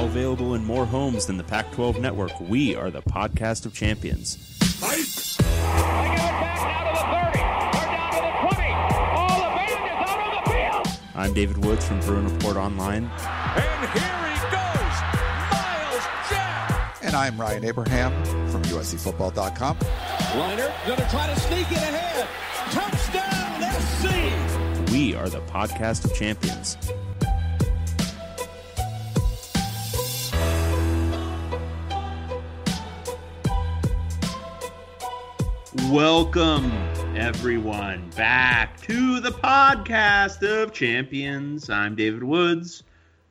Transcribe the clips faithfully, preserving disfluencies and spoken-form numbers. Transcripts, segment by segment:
available in more homes than the Pac twelve network, we are the podcast of champions. They give it back now to the thirty. They're down to the twenty. All the band is out on the field. I'm David Woods from Bruin Report Online. And here he goes, Miles Jack. And I'm Ryan Abraham from U S C football dot com. Liner going to try to sneak it ahead. Touchdown, S C. We are the podcast of champions. Welcome, everyone, back to the podcast of champions. I'm David Woods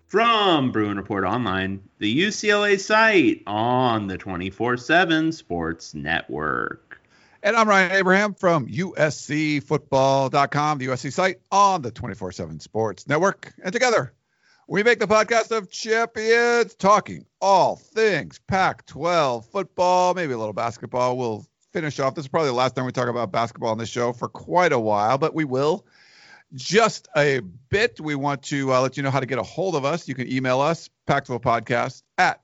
from Bruin Report Online, the U C L A site on the twenty-four seven Sports Network. And I'm Ryan Abraham from U S C football dot com, the U S C site on the twenty-four seven Sports Network. And together, we make the podcast of champions, talking all things Pac twelve football, maybe a little basketball. We'll finish off. This is probably the last time we talk about basketball on this show for quite a while, but we will. Just a bit. We want to uh, let you know how to get a hold of us. You can email us, pac twelve podcast at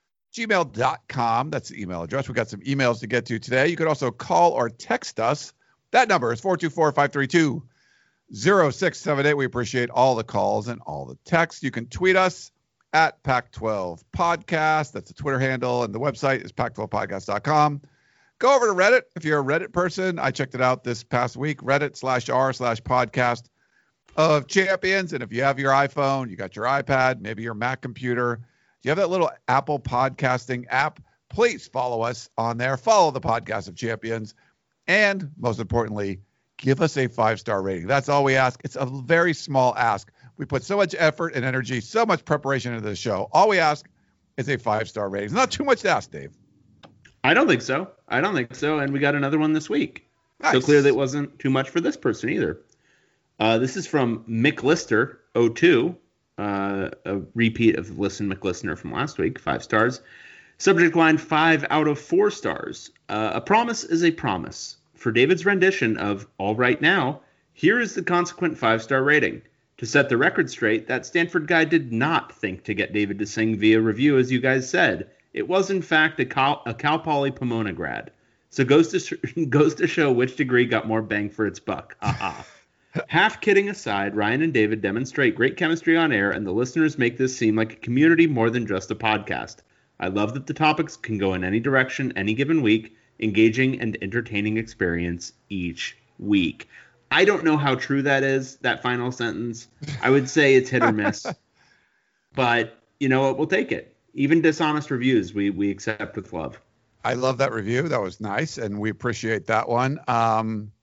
gmail dot com. That's the email address. We got some emails to get to today. You could also call or text us. That number is four two four, five three two, zero six seven eight. We appreciate all the calls and all the texts. You can tweet us at Pac twelve podcast. That's the Twitter handle, and the website is pac twelve podcast dot com. Go over to Reddit if you're a Reddit person. I checked it out this past week, Reddit slash r slash podcast of champions. And if you have your iPhone, you got your iPad, maybe your Mac computer, you have that little Apple podcasting app, please follow us on there. Follow the podcast of champions. And most importantly, give us a five-star rating. That's all we ask. It's a very small ask. We put so much effort and energy, so much preparation into the show. All we ask is a five-star rating. It's not too much to ask, Dave. I don't think so. I don't think so. And we got another one this week. Nice. So clearly it wasn't too much for this person either. Uh, this is from Mick Lister, oh two, uh, a repeat of Listen McListener from last week, five stars. Subject line, five out of four stars. Uh, a promise is a promise. For David's rendition of All Right Now, here is the consequent five-star rating. To set the record straight, that Stanford guy did not think to get David to sing via review, as you guys said. It was, in fact, a Cal, a Cal Poly Pomona grad. So goes to sh- goes to show which degree got more bang for its buck. Aha. Half kidding aside, Ryan and David demonstrate great chemistry on air, and the listeners make this seem like a community more than just a podcast. I love that the topics can go in any direction any given week, engaging and entertaining experience each week. I don't know how true that is, that final sentence. I would say it's hit or miss. But you know what? We'll take it. Even dishonest reviews, we we accept with love. I love that review. That was nice, and we appreciate that one. Um,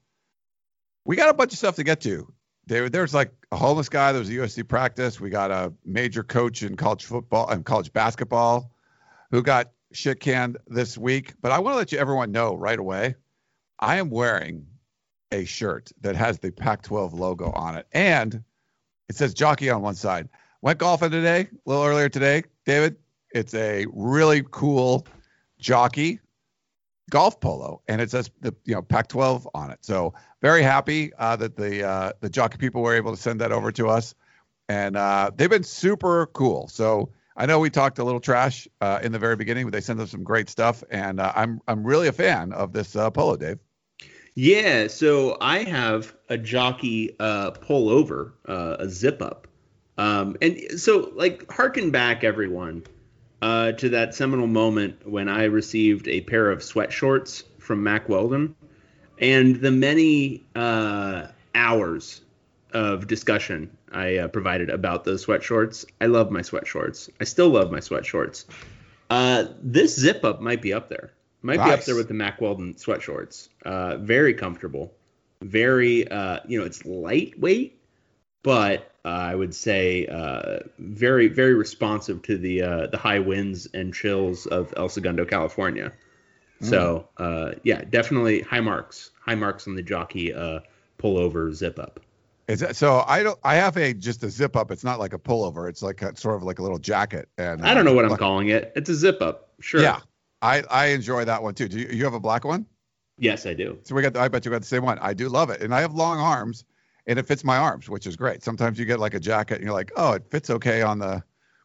we got a bunch of stuff to get to. There, there's like a homeless guy. There was a U S C practice. We got a major coach in college football and college basketball who got shit canned this week. But I want to let you everyone know right away, I am wearing a shirt that has the Pac twelve logo on it, and it says jockey on one side. Went golfing today, a little earlier today, David. It's a really cool jockey golf polo, and it says the you know Pac twelve on it. So very happy uh, that the uh, the jockey people were able to send that over to us, and uh, they've been super cool. So I know we talked a little trash uh, in the very beginning, but they sent us some great stuff, and uh, I'm I'm really a fan of this uh, polo, Dave. Yeah, so I have a jockey uh, pull over, uh, a zip up, um, and so like harken back everyone. Uh, to that seminal moment when I received a pair of sweat shorts from Mack Weldon, and the many uh, hours of discussion I uh, provided about those sweat shorts. I love my sweat shorts. I still love my sweat shorts. Uh, this zip up might be up there. Might Nice. be up there with the Mack Weldon sweat shorts. Uh, very comfortable. Very, uh, you know, it's lightweight, but uh, I would say uh, very, very responsive to the uh, the high winds and chills of El Segundo, California. Mm. So, uh, yeah, definitely high marks. High marks on the jockey uh, pullover zip up. Is that, so I don't. I have a just a zip up. It's not like a pullover. It's like a, sort of like a little jacket. And I don't know what uh, I'm calling it. It's a zip up. Sure. Yeah, I, I enjoy that one too. Do you, you have a black one? Yes, I do. So we got. The, I bet you got the same one. I do love it, and I have long arms, and it fits my arms, which is great. Sometimes you get like a jacket, and you're like, oh, it fits okay on the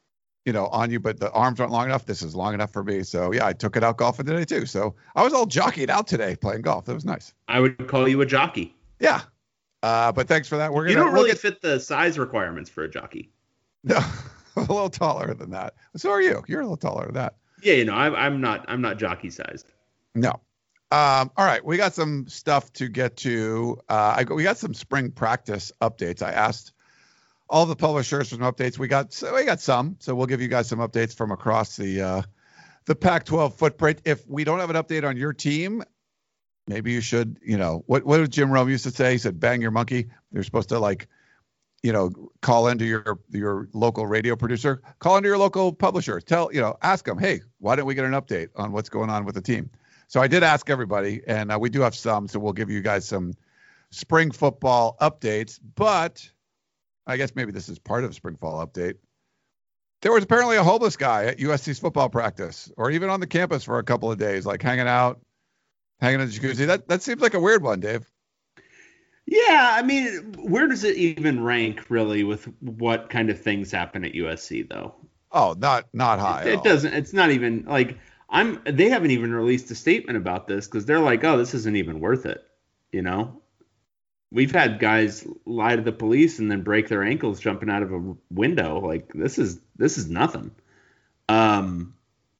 you know, on you, but the arms aren't long enough. This is long enough for me. So yeah, I took it out golfing today too. So I was all jockeyed out today playing golf. That was nice. I would call you a jockey. Yeah. Uh, but thanks for that. We're gonna. You don't we'll really get, fit the size requirements for a jockey. No, I'm a little taller than that. So are you. You're a little taller than that. Yeah, you know, I'm, I'm not. I'm not jockey sized. No. Um, all right, we got some stuff to get to. Uh, I, we got some spring practice updates. I asked all the publishers for some updates. We got so we got some, so we'll give you guys some updates from across the uh, the Pac twelve footprint. If we don't have an update on your team, maybe you should. You know what? What did Jim Rome used to say? He said, "Bang your monkey." You're supposed to like, you know, call into your your local radio producer, call into your local publisher, tell you know, ask them, hey, why didn't we get an update on what's going on with the team? So I did ask everybody, and uh, we do have some, so we'll give you guys some spring football updates. But I guess maybe this is part of a spring fall update. There was apparently a homeless guy at U S C's football practice, or even on the campus for a couple of days, like hanging out, hanging in the jacuzzi. That that seems like a weird one, Dave. Yeah, I mean, where does it even rank really with what kind of things happen at U S C though? Oh, not not high. It, it doesn't. It's not even like I'm. They haven't even released a statement about this because they're like, oh, this isn't even worth it. You know, we've had guys lie to the police and then break their ankles jumping out of a window. Like this is this is nothing. Um.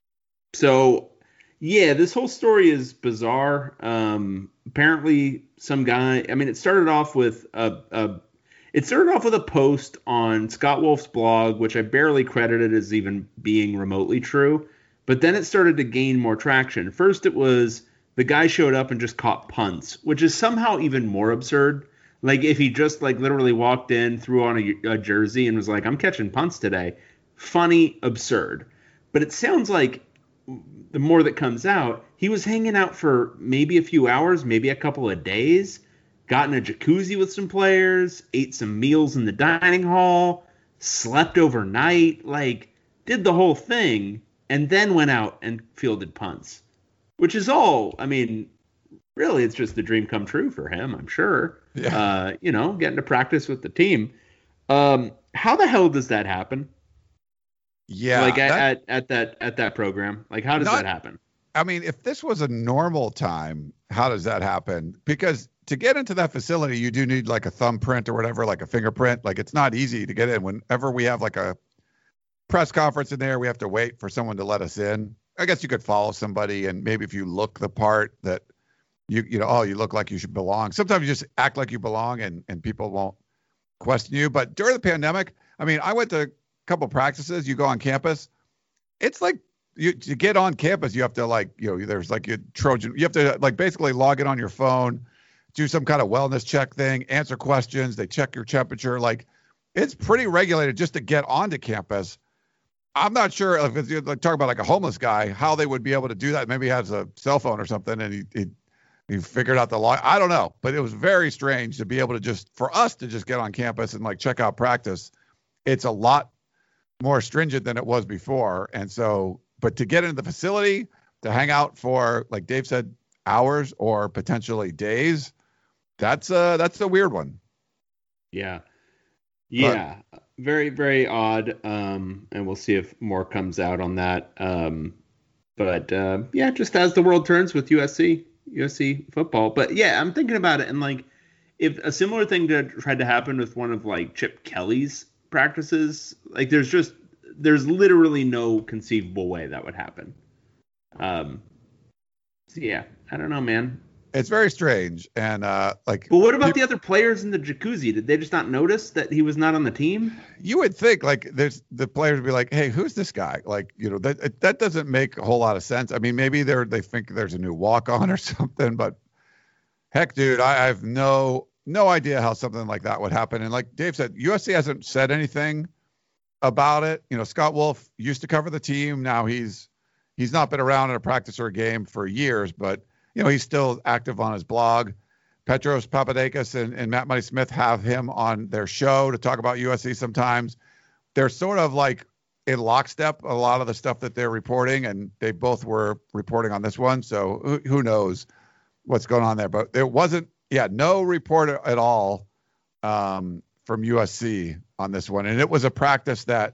So yeah, this whole story is bizarre. Um. Apparently, some guy. I mean, it started off with a. a It started off with a post on Scott Wolf's blog, which I barely credited as even being remotely true. But then it started to gain more traction. First, it was the guy showed up and just caught punts, which is somehow even more absurd. Like if he just like literally walked in, threw on a, a jersey and was like, I'm catching punts today. Funny, absurd. But it sounds like the more that comes out, he was hanging out for maybe a few hours, maybe a couple of days. Got in a jacuzzi with some players, ate some meals in the dining hall, slept overnight, like did the whole thing, and then went out and fielded punts, which is all, I mean, really, it's just the dream come true for him, I'm sure. Yeah. Uh, you know, getting to practice with the team. Um, how the hell does that happen? Yeah. Like at, that, at, at that at that program? Like how does not, that happen? I mean, if this was a normal time, how does that happen? Because to get into that facility, you do need like a thumbprint or whatever, like a fingerprint. Like it's not easy to get in. Whenever we have like a press conference in there, we have to wait for someone to let us in. I guess you could follow somebody, and maybe if you look the part that you you know, oh, you look like you should belong. Sometimes you just act like you belong, and and people won't question you. But during the pandemic, I mean, I went to a couple practices. You go on campus, it's like you to get on campus, you have to like you know, there's like a Trojan. You have to like basically log in on your phone, do some kind of wellness check thing, answer questions. They check your temperature. Like it's pretty regulated just to get onto campus. I'm not sure if it's like talk about like a homeless guy, how they would be able to do that. Maybe he has a cell phone or something and he, he, he figured out the law. I don't know, but it was very strange to be able to just, for us to just get on campus and like check out practice. It's a lot more stringent than it was before. And so, but to get into the facility, to hang out for, like Dave said, hours or potentially days, that's a, that's a weird one. Yeah. Yeah. But, very, very odd. Um, and we'll see if more comes out on that. Um, but uh, yeah, just as the world turns with U S C, U S C football. But yeah, I'm thinking about it. And like, if a similar thing to, tried to happen with one of like Chip Kelly's practices, like there's just, there's literally no conceivable way that would happen. Um, so yeah, I don't know, man. It's very strange. And uh, like, but what about you, the other players in the jacuzzi? Did they just not notice that he was not on the team? You would think like there's the players would be like, hey, who's this guy? Like, you know, that that doesn't make a whole lot of sense. I mean, maybe they're they think there's a new walk on or something, but heck, dude, I, I have no no idea how something like that would happen. And like Dave said, U S C hasn't said anything about it. You know, Scott Wolf used to cover the team. Now he's he's not been around in a practice or a game for years, but you know, he's still active on his blog. Petros Papadakis and, and Matt Money Smith have him on their show to talk about U S C sometimes. They're sort of like in lockstep, a lot of the stuff that they're reporting, and they both were reporting on this one. So who, who knows what's going on there. But there wasn't, yeah, no report at all um, from U S C on this one. And it was a practice that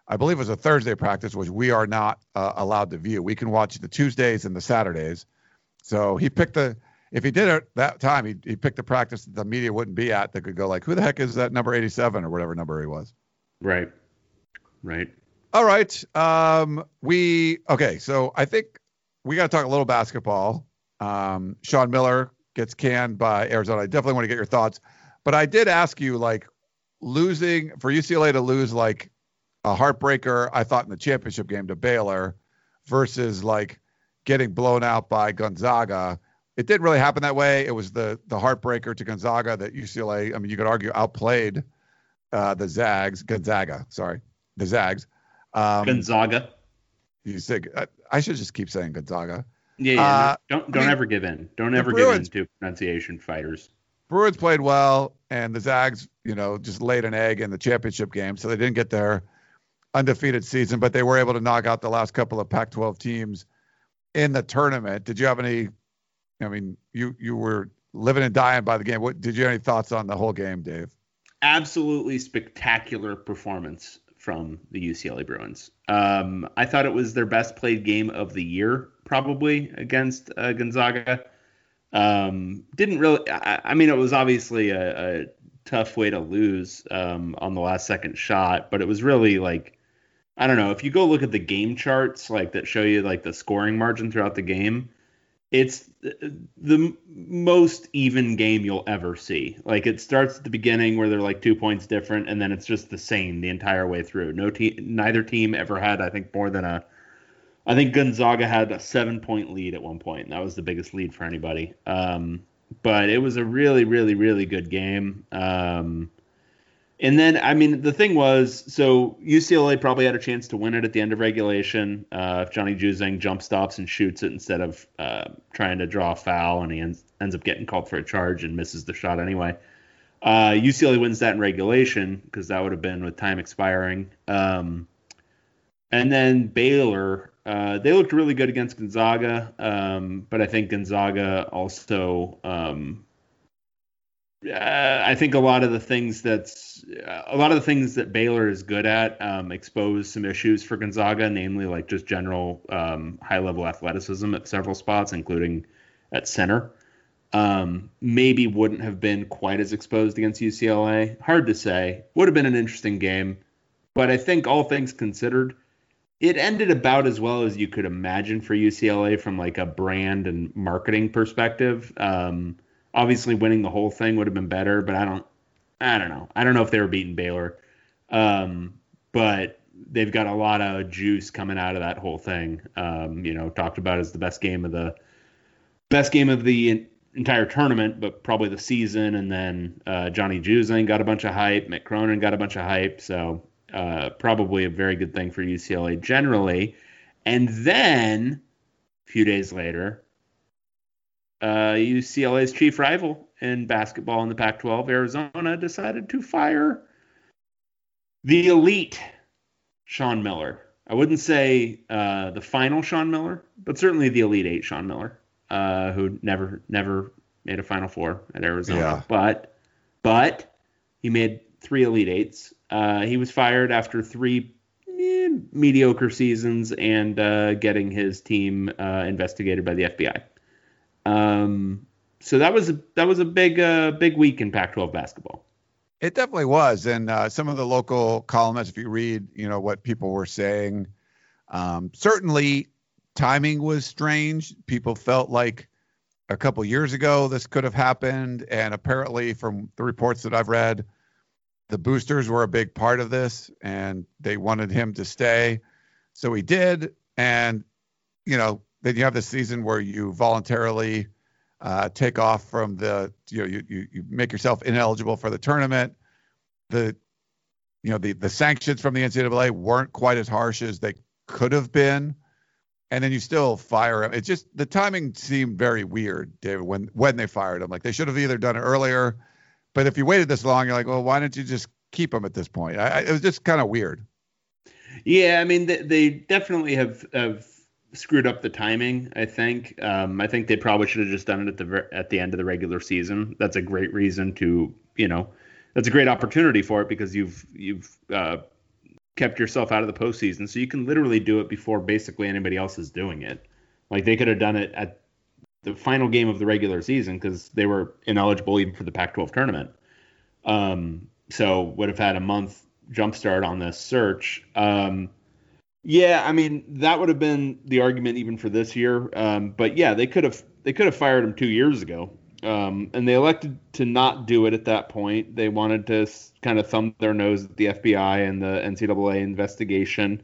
I believe it was a Thursday practice, which we are not uh, allowed to view. We can watch the Tuesdays and the Saturdays. So he picked the, if he did it that time, he, he picked the practice that the media wouldn't be at that could go like, who the heck is that number eighty-seven or whatever number he was? Right. Right. All right. Um, we, okay. So I think we got to talk a little basketball. Um, Sean Miller gets canned by Arizona. I definitely want to get your thoughts, but I did ask you, like, losing for U C L A to lose like a heartbreaker, I thought, in the championship game to Baylor versus like getting blown out by Gonzaga. It didn't really happen that way. It was the the heartbreaker to Gonzaga that U C L A, I mean, you could argue outplayed uh, the Zags, Gonzaga, sorry, the Zags. Um, Gonzaga. You say, I, I should just keep saying Gonzaga. Yeah, yeah. Uh, no, don't don't I mean, ever give in. Don't the ever Bruins- give in to pronunciation fighters. Bruins played well, and the Zags, you know, just laid an egg in the championship game, so they didn't get their undefeated season, but they were able to knock out the last couple of Pac twelve teams in the tournament. Did you have any, I mean, you you were living and dying by the game. What did you have any thoughts on the whole game, Dave? Absolutely spectacular performance from the U C L A Bruins. Um, I thought it was their best played game of the year, probably, against uh, Gonzaga. Um, didn't really, I, I mean, it was obviously a, a tough way to lose um, on the last second shot, but it was really like, I don't know, if you go look at the game charts like that show you like the scoring margin throughout the game, it's the most even game you'll ever see. Like, it starts at the beginning where they're like two points different, and then it's just the same the entire way through. No team, neither team ever had, I think, more than a, I think Gonzaga had a seven point lead at one point, and that was the biggest lead for anybody. Um, but it was a really, really, really good game. Um, And then, I mean, the thing was, so U C L A probably had a chance to win it at the end of regulation uh, if Johnny Juzang jump stops and shoots it instead of uh, trying to draw a foul, and he ends, ends up getting called for a charge and misses the shot anyway. Uh, U C L A wins that in regulation because that would have been with time expiring. Um, and then Baylor, uh, they looked really good against Gonzaga, um, but I think Gonzaga also um, – Uh, I think a lot of the things that's uh, a lot of the things that Baylor is good at um, expose some issues for Gonzaga, namely like just general um, high level athleticism at several spots, including at center. Um, maybe wouldn't have been quite as exposed against U C L A. Hard to say. Would have been an interesting game, but I think all things considered, it ended about as well as you could imagine for U C L A from like a brand and marketing perspective. Um, Obviously, winning the whole thing would have been better, but I don't, I don't know. I don't know if they were beating Baylor, um, but they've got a lot of juice coming out of that whole thing. Um, you know, talked about as the best game of the best game of the entire tournament, but probably the season. And then uh, Johnny Juzang got a bunch of hype. Mick Cronin got a bunch of hype. So uh, probably a very good thing for U C L A generally. And then a few days later, Uh, U C L A's chief rival in basketball in the Pac twelve, Arizona, decided to fire the elite Sean Miller. I wouldn't say uh, the final Sean Miller, but certainly the Elite Eight Sean Miller, uh, who never never made a Final Four at Arizona. Yeah. But but he made three Elite Eights. Uh, he was fired after three eh, mediocre seasons and uh, getting his team uh, investigated by the F B I. Um, so that was a, that was a big, uh, big week in Pac twelve basketball. It definitely was. And uh, some of the local columnists, if you read, you know, what people were saying, um, certainly timing was strange. People felt like a couple years ago this could have happened. And apparently from the reports that I've read, the boosters were a big part of this and they wanted him to stay. So he did. And, you know, then you have this season where you voluntarily uh, take off from the, you know, you, you you make yourself ineligible for the tournament. The, you know, the the sanctions from the N C double A weren't quite as harsh as they could have been, and then you still fire him. It just, the timing seemed very weird, David, when when they fired him. Like, they should have either done it earlier, but if you waited this long, you're like, well, why didn't you just keep him at this point? I, I, it was just kind of weird. Yeah, I mean, they, they definitely have have. screwed up the timing, I think. Um, I think they probably should have just done it at the at the end of the regular season. That's a great reason to, you know, that's a great opportunity for it because you've you've uh, kept yourself out of the postseason, so you can literally do it before basically anybody else is doing it. Like they could have done it at the final game of the regular season because they were ineligible even for the Pac twelve tournament. Um, so would have had a month jump start on this search. Um, yeah, I mean that would have been the argument even for this year. Um, but yeah, they could have they could have fired him two years ago, um, and they elected to not do it at that point. They wanted to kind of thumb their nose at the F B I and the N C double A investigation,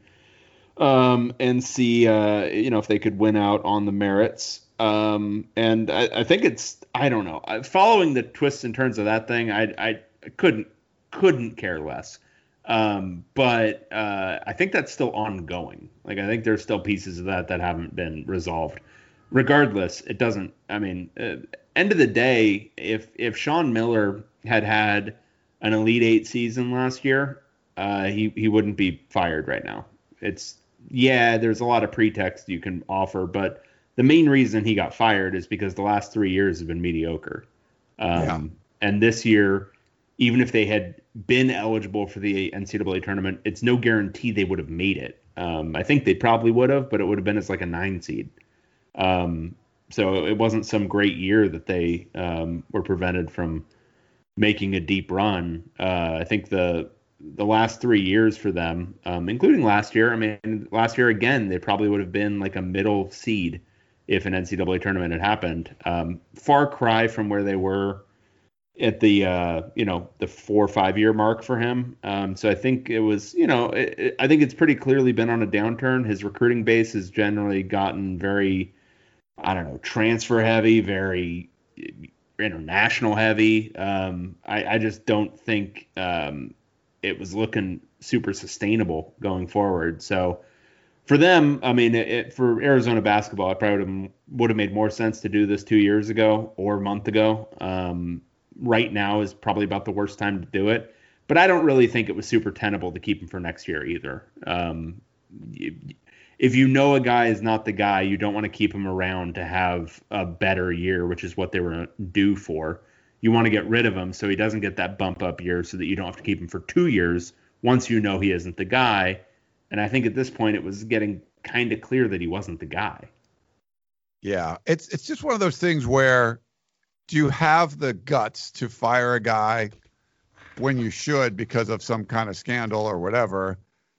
um, and see uh, you know if they could win out on the merits. Um, and I, I think it's I don't know. Following the twists and turns of that thing, I I couldn't couldn't care less. Um, but uh, I think that's still ongoing. Like I think there's still pieces of that that haven't been resolved. Regardless, it doesn't. I mean, uh, end of the day, if if Sean Miller had had an Elite Eight season last year, uh, he he wouldn't be fired right now. It's yeah, there's a lot of pretext you can offer, but the main reason he got fired is because the last three years have been mediocre. Um, Yeah. And this year, even if they had been eligible for the N C double A tournament, it's no guarantee they would have made it. Um, I think they probably would have, but it would have been as like a nine seed. Um, so it wasn't some great year that they um, were prevented from making a deep run. Uh, I think the the last three years for them, um, including last year, I mean, last year again, they probably would have been like a middle seed if an N C double A tournament had happened. Um, far cry from where they were at the uh, you know the four or five year mark for him. Um, so I think it was you know it, it, I think it's pretty clearly been on a downturn. His recruiting base has generally gotten very I don't know transfer heavy, very international heavy. Um, I, I just don't think um, it was looking super sustainable going forward. So for them, I mean, it, it, for Arizona basketball, it probably would have, would have made more sense to do this two years ago or a month ago. Um, right now is probably about the worst time to do it. But I don't really think it was super tenable to keep him for next year either. Um, you, if you know a guy is not the guy, you don't want to keep him around to have a better year, which is what they were due for. You want to get rid of him so he doesn't get that bump up year so that you don't have to keep him for two years once you know he isn't the guy. And I think at this point it was getting kind of clear that he wasn't the guy. Yeah, it's it's just one of those things where do you have the guts to fire a guy when you should because of some kind of scandal or whatever?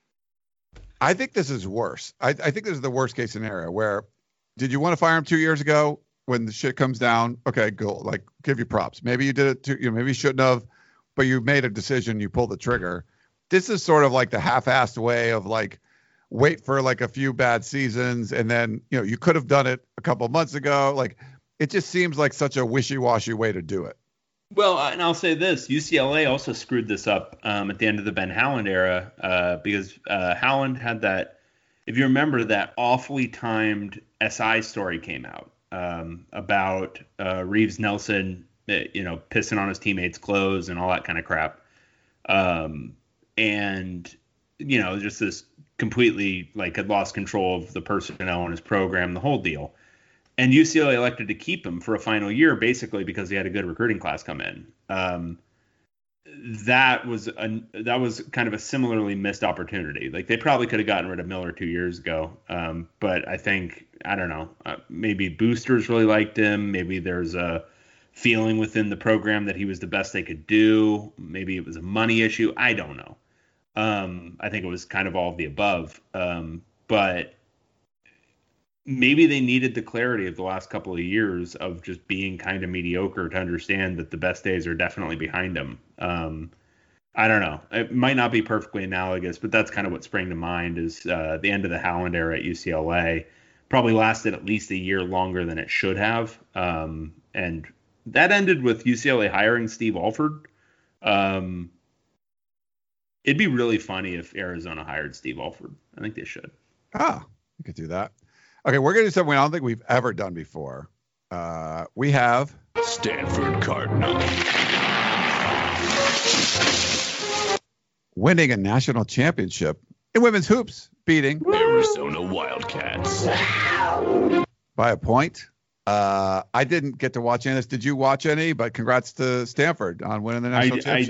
I think this is worse. I, I think this is the worst case scenario where did you want to fire him two years ago when the shit comes down? Okay, go. Like, give you props. Maybe you did it too. You know, maybe you shouldn't have, but you made a decision. You pulled the trigger. This is sort of like the half-assed way of like wait for like a few bad seasons and then, you know, you could have done it a couple months ago. Like it just seems like such a wishy-washy way to do it. Well, and I'll say this, U C L A also screwed this up um, at the end of the Ben Howland era uh, because uh, Howland had that, if you remember, that awfully timed S I story came out um, about uh, Reeves Nelson, you know, pissing on his teammates' clothes and all that kind of crap. Um, and, you know, just this completely like had lost control of the personnel in his program, the whole deal. And U C L A elected to keep him for a final year, basically because he had a good recruiting class come in. Um, that was a, that was kind of a similarly missed opportunity. Like they probably could have gotten rid of Miller two years ago, um, but I think I don't know. Uh, maybe boosters really liked him. Maybe there's a feeling within the program that he was the best they could do. Maybe it was a money issue. I don't know. Um, I think it was kind of all of the above. Um, but maybe they needed the clarity of the last couple of years of just being kind of mediocre to understand that the best days are definitely behind them. Um, I don't know. It might not be perfectly analogous, but that's kind of what sprang to mind is uh, the end of the Howland era at U C L A probably lasted at least a year longer than it should have. Um, and that ended with U C L A hiring Steve Alford. Um, it'd be really funny if Arizona hired Steve Alford. I think they should. Ah, you could do that. Okay, we're going to do something I don't think we've ever done before. Uh, we have Stanford Cardinal winning a national championship in women's hoops, beating Arizona Wildcats by a point. Uh, I didn't get to watch any of this. Did you watch any? But congrats to Stanford on winning the national I, championship.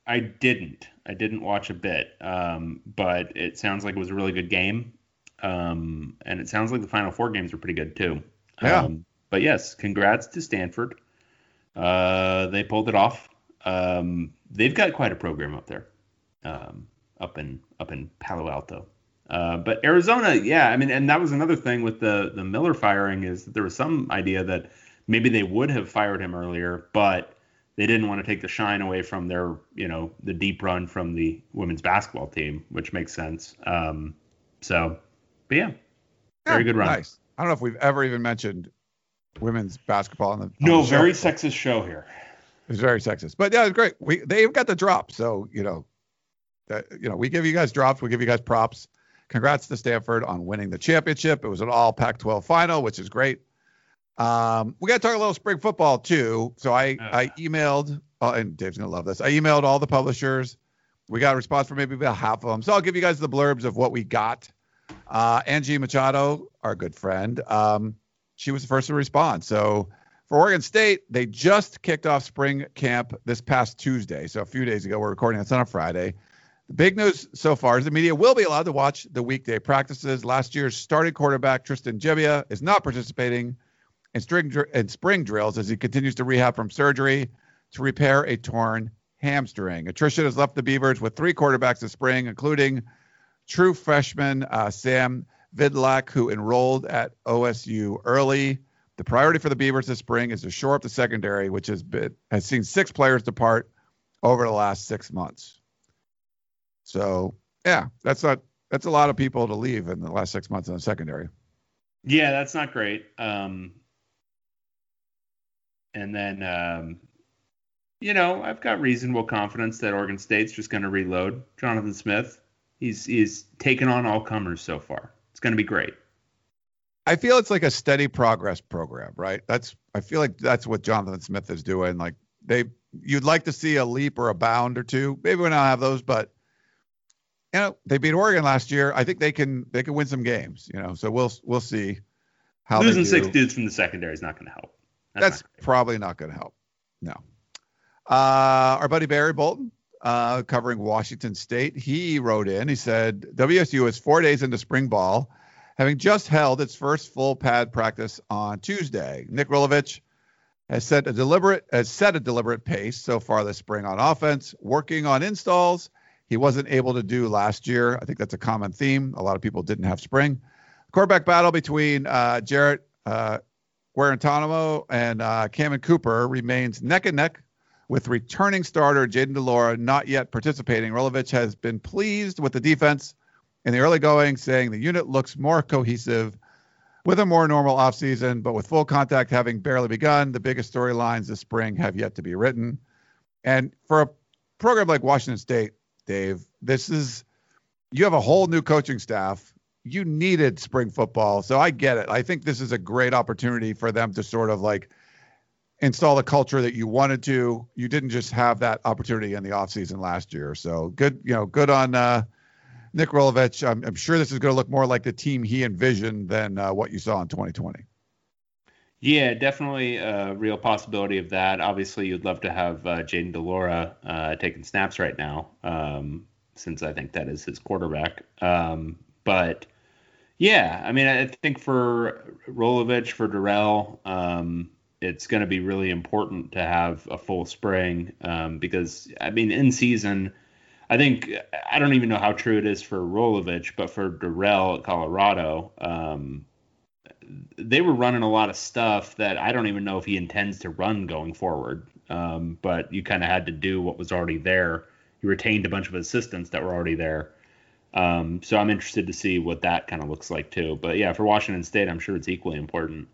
I didn't. I didn't watch a bit, um, but it sounds like it was a really good game, um, and it sounds like the Final Four games were pretty good too. Yeah. Um, but yes, congrats to Stanford. Uh, they pulled it off. Um, they've got quite a program up there, um, up in up in Palo Alto. Uh, but Arizona, yeah, I mean, and that was another thing with the the Miller firing is that there was some idea that maybe they would have fired him earlier, but they didn't want to take the shine away from their, you know, the deep run from the women's basketball team, which makes sense. Um, so, but yeah, very Yeah, good run. Nice. I don't know if we've ever even mentioned women's basketball on the on No, the show very before. sexist show here. It's very sexist, but yeah, it's great. We they've got the drop, so you know, that you know, we give you guys drops, we give you guys props. Congrats to Stanford on winning the championship. It was an all Pac twelve final, which is great. Um, we got to talk a little spring football too. So I Uh. I emailed, uh, and Dave's gonna love this. I emailed all the publishers. We got a response from maybe about half of them. So I'll give you guys the blurbs of what we got. Uh, Angie Machado, our good friend, um, she was the first to respond. So for Oregon State, they just kicked off spring camp this past Tuesday. So a few days ago, we're recording this on a Friday. The big news so far is the media will be allowed to watch the weekday practices. Last year's starting quarterback, Tristan Gebbia, is not participating in spring, dr- in spring drills as he continues to rehab from surgery to repair a torn hamstring. Attrition has left the Beavers with three quarterbacks this spring, including true freshman uh, Sam Vidlak, who enrolled at O S U early. The priority for the Beavers this spring is to shore up the secondary, which has been has seen six players depart over the last six months. So yeah, that's not that's a lot of people to leave in the last six months in the secondary. Yeah, that's not great. Um, and then, um, you know, I've got reasonable confidence that Oregon State's just going to reload. Jonathan Smith, he's he's taken on all comers so far. It's going to be great. I feel it's like a steady progress program, right? That's I feel like that's what Jonathan Smith is doing. Like they, you'd like to see a leap or a bound or two. Maybe we don't have those, but you know they beat Oregon last year. I think they can they can win some games. You know, so we'll we'll see how they Losing do. six dudes from the secondary is not going to help. That's not great. probably not going to help. No. Uh, our buddy Barry Bolton, uh, covering Washington State, he wrote in. He said W S U is four days into spring ball, having just held its first full pad practice on Tuesday. Nick Rolovich has set a deliberate has set a deliberate pace so far this spring on offense, working on installs he wasn't able to do last year. I think that's a common theme. A lot of people didn't have spring. Quarterback battle between uh, Jarrett uh, Guarantano and uh, Cameron Cooper remains neck and neck, with returning starter Jaden DeLora not yet participating. Rolovich has been pleased with the defense in the early going, saying the unit looks more cohesive with a more normal offseason, but with full contact having barely begun, the biggest storylines this spring have yet to be written. And for a program like Washington State, Dave, this is, you have a whole new coaching staff. You needed spring football. So I get it. I think this is a great opportunity for them to sort of like install the culture that you wanted to. You didn't just have that opportunity in the offseason last year. So good, you know, good on uh, Nick Rolovich. I'm, I'm sure this is going to look more like the team he envisioned than uh, what you saw in twenty twenty. Yeah, definitely a real possibility of that. Obviously, you'd love to have uh, Jaden DeLora uh, taking snaps right now, um, since I think that is his quarterback. Um, but yeah, I mean, I think for Rolovich, for Durrell, um, it's going to be really important to have a full spring um, because, I mean, in season, I think, I don't even know how true it is for Rolovich, but for Durrell at Colorado, um, they were running a lot of stuff that I don't even know if he intends to run going forward. Um, but you kind of had to do what was already there. You retained a bunch of assistants that were already there. Um, so I'm interested to see what that kind of looks like too. But yeah, for Washington State, I'm sure it's equally important.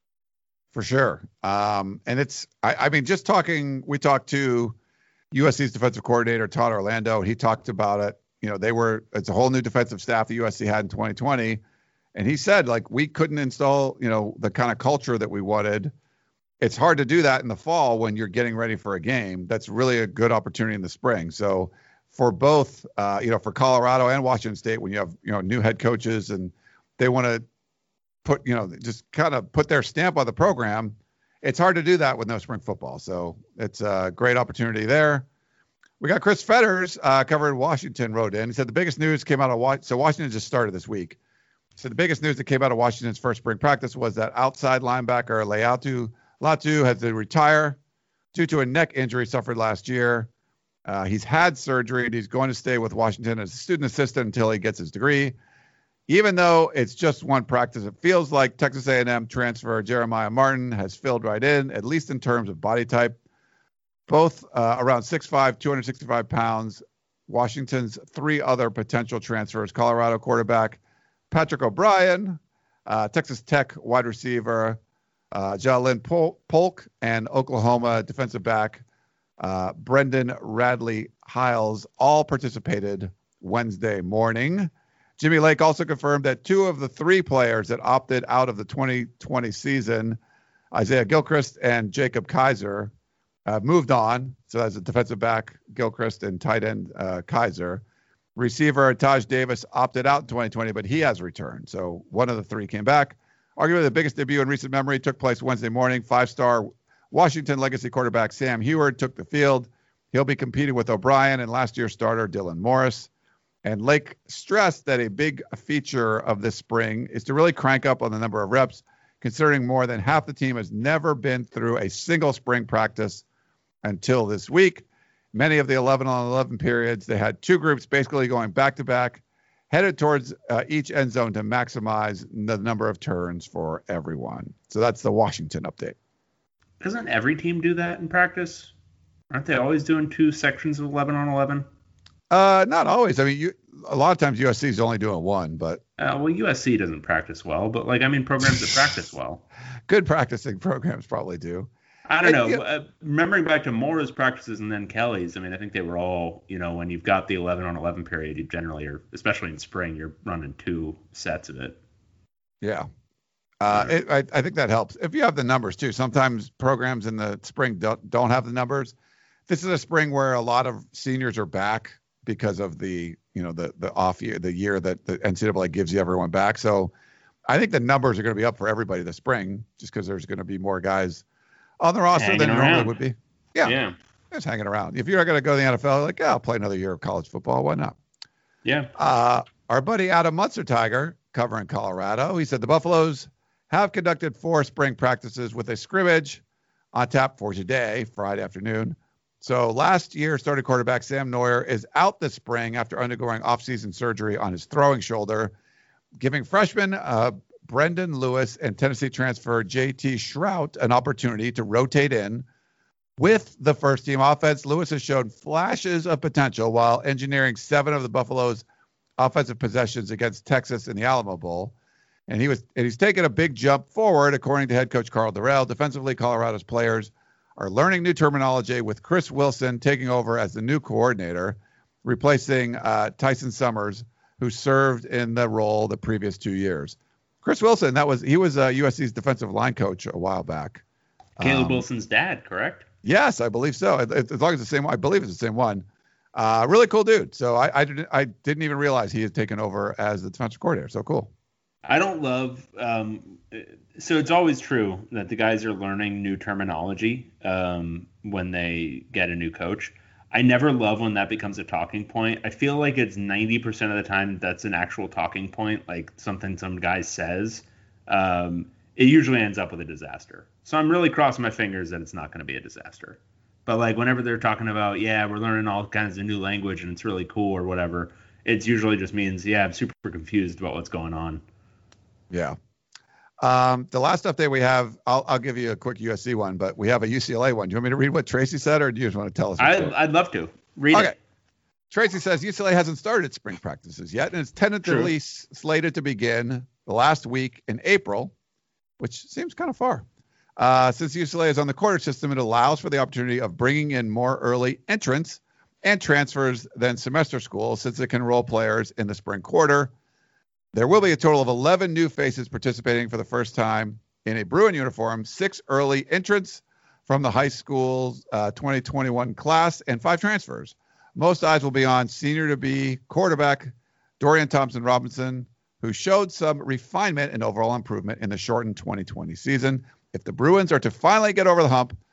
For sure. Um, and it's, I, I mean, just talking, we talked to U S C's defensive coordinator, Todd Orlando. He talked about it. You know, they were, it's a whole new defensive staff that U S C had in twenty twenty. And he said, like, we couldn't install, you know, the kind of culture that we wanted. It's hard to do that in the fall when you're getting ready for a game. That's really a good opportunity in the spring. So for both, uh, you know, for Colorado and Washington State, when you have, you know, new head coaches and they want to put, you know, just kind of put their stamp on the program, it's hard to do that with no spring football. So it's a great opportunity there. We got Chris Fetters uh, covering Washington wrote in. He said the biggest news came out of Washington. So Washington just started this week. So the biggest news that came out of Washington's first spring practice was that outside linebacker Laiatu Latu had to retire due to a neck injury suffered last year. Uh, he's had surgery and he's going to stay with Washington as a student assistant until he gets his degree. Even though it's just one practice, it feels like Texas A and M transfer Jeremiah Martin has filled right in, at least in terms of body type. Both uh, around six five, two hundred sixty-five pounds. Washington's three other potential transfers: Colorado quarterback Patrick O'Brien, uh, Texas Tech wide receiver uh, Jalen Pol- Polk, and Oklahoma defensive back uh, Brendan Radley Hiles all participated Wednesday morning. Jimmy Lake also confirmed that two of the three players that opted out of the twenty twenty season, Isaiah Gilchrist and Jacob Kaiser, Uh, moved on. So as a defensive back, Gilchrist, and tight end uh, Kaiser. Receiver Taj Davis opted out in twenty twenty, but he has returned. So one of the three came back. Arguably the biggest debut in recent memory took place Wednesday morning. Five-star Washington legacy quarterback Sam Heward took the field. He'll be competing with O'Brien and last year's starter Dylan Morris. And Lake stressed that a big feature of this spring is to really crank up on the number of reps, considering more than half the team has never been through a single spring practice until this week. Many of the eleven on eleven periods, they had two groups basically going back to back, headed towards uh, each end zone to maximize the number of turns for everyone. So that's the Washington update. Doesn't every team do that in practice? Aren't they always doing two sections of eleven on eleven? Uh, not always. I mean, you, a lot of times U S C is only doing one, but Uh, well, U S C doesn't practice well, but like I mean, programs that practice well. good practicing programs probably do. I don't And, know. yeah. Uh, remembering back to Mora's practices and then Kelly's, I mean, I think they were all, you know, when you've got the eleven on eleven period, you generally are, especially in spring, you're running two sets of it. Yeah. Uh, Yeah. it, I, I think that helps. If you have the numbers too, sometimes programs in the spring don't, don't have the numbers. This is a spring where a lot of seniors are back because of the, you know, the, the off year, the year that the N C double A gives you everyone back. So I think the numbers are going to be up for everybody this spring just because there's going to be more guys on the roster Hanging than normally around. would be. Yeah. Yeah. Just hanging around. If you're not going to go to the N F L, like, yeah, I'll play another year of college football. Why not? Yeah. Uh, our buddy Adam Munster Tiger covering Colorado. He said the Buffaloes have conducted four spring practices with a scrimmage on tap for today, Friday afternoon. So last year, starting quarterback Sam Neuer is out this spring after undergoing offseason surgery on his throwing shoulder, giving freshman uh, Brendan Lewis and Tennessee transfer J T Shrout an opportunity to rotate in with the first team offense. Lewis has shown flashes of potential while engineering seven of the Buffalo's offensive possessions against Texas in the Alamo Bowl. And he was and he's taken a big jump forward, according to head coach Carl Durrell. Defensively, Colorado's players are learning new terminology with Chris Wilson taking over as the new coordinator, replacing uh, Tyson Summers, who served in the role the previous two years. Chris Wilson, that was he was uh, U S C's defensive line coach a while back. Caleb Um, Wilson's dad, correct? Yes, I believe so. As as long as it's the same, I believe it's the same one. Uh, really cool dude. So I, I didn't I didn't even realize he had taken over as the defensive coordinator. So cool. I don't love. Um, so it's always true that the guys are learning new terminology um, when they get a new coach. I never love when that becomes a talking point. I feel like it's ninety percent of the time that's an actual talking point, like something some guy says. Um, it usually ends up with a disaster. So I'm really crossing my fingers that it's not going to be a disaster. But like whenever they're talking about, yeah, we're learning all kinds of new language and it's really cool or whatever, it usually just means, yeah, I'm super confused about what's going on. Yeah. Um, the last update we have, I'll, I'll give you a quick U S C one, but we have a U C L A one. Do you want me to read what Tracy said, or do you just want to tell us? I, what's I'd love to. Read Okay. it. Tracy says U C L A hasn't started its spring practices yet, and it's tentatively s- slated to begin the last week in April, which seems kind of far. Uh, since U C L A is on the quarter system, it allows for the opportunity of bringing in more early entrants and transfers than semester school, since it can enroll players in the spring quarter. There will be a total of eleven new faces participating for the first time in a Bruin uniform, six early entrants from the high school's uh, twenty twenty-one class, and five transfers. Most eyes will be on senior-to-be quarterback Dorian Thompson-Robinson, who showed some refinement and overall improvement in the shortened twenty twenty season. If the Bruins are to finally get over the hump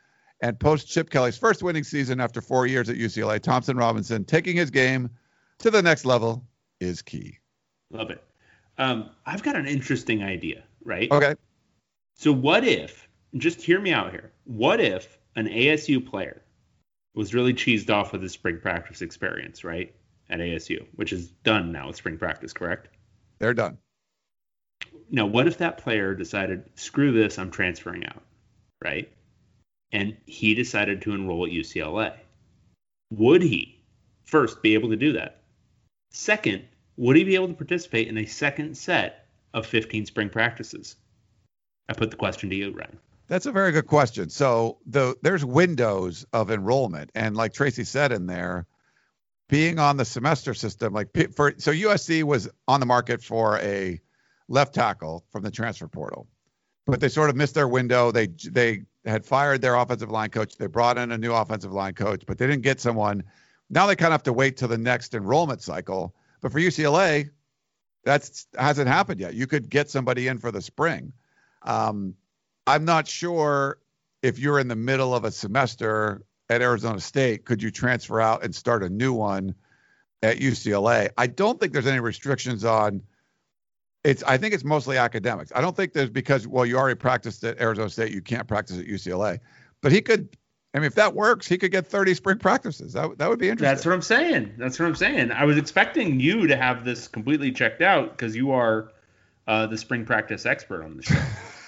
And post Chip Kelly's first winning season after four years at U C L A, Thompson Robinson taking his game to the next level is key. Love it. Um, I've got an interesting idea, right? Okay. So what if, just hear me out here, what if an A S U player was really cheesed off with his spring practice experience, right, at A S U, which is done now with spring practice, correct? They're done. Now, what if that player decided, screw this, I'm transferring out, right? And he decided to enroll at U C L A. Would he, first, be able to do that? Second, would he be able to participate in a second set of fifteen spring practices? I put the question to you, Ryan. That's a very good question. So the there's windows of enrollment, and like Tracy said in there, being on the semester system, like for so U S C was on the market for a left tackle from the transfer portal, but they sort of missed their window. They they had fired their offensive line coach. They brought in a new offensive line coach, but they didn't get someone. Now they kind of have to wait till the next enrollment cycle. But for U C L A, that's hasn't happened yet. You could get somebody in for the spring. Um, I'm not sure if you're in the middle of a semester at Arizona State, could you transfer out and start a new one at U C L A? I don't think there's any restrictions on it's. I think it's mostly academics. I don't think there's because, well, you already practiced at Arizona State, you can't practice at U C L A. But he could, I mean, if that works, he could get thirty spring practices. That, that would be interesting. That's what I'm saying. That's what I'm saying. I was expecting you to have this completely checked out because you are uh, the spring practice expert on the show.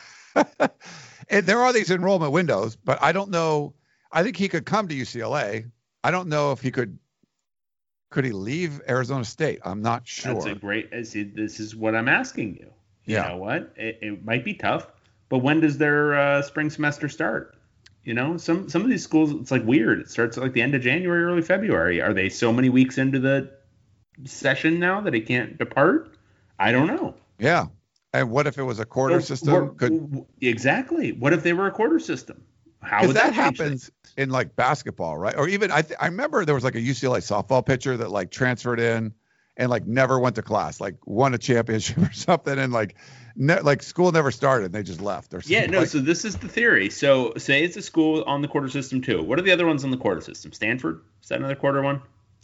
And there are these enrollment windows, but I don't know. I think he could come to U C L A. I don't know if he could. Could he leave Arizona State? I'm not sure. That's a great. See, this is what I'm asking you. You Yeah. know what? It, it might be tough, but when does their uh, spring semester start? You know, some some of these schools, it's like weird. It starts at like the end of January, early February. Are they so many weeks into the session now that he can't depart? I don't know. Yeah. And what if it was a quarter Well, system? we're- Could Exactly. What if they were a quarter system? How because would that, that, change happens things? in like basketball, right? Or even I th- I remember there was like a U C L A softball pitcher that like transferred in and like never went to class, like won a championship or something, and like ne- like school never started, and they just left. Or Yeah, something. no. Like, So this is the theory. So say it's a school on the quarter system too. What are the other ones on the quarter system? Stanford? Is that another quarter one?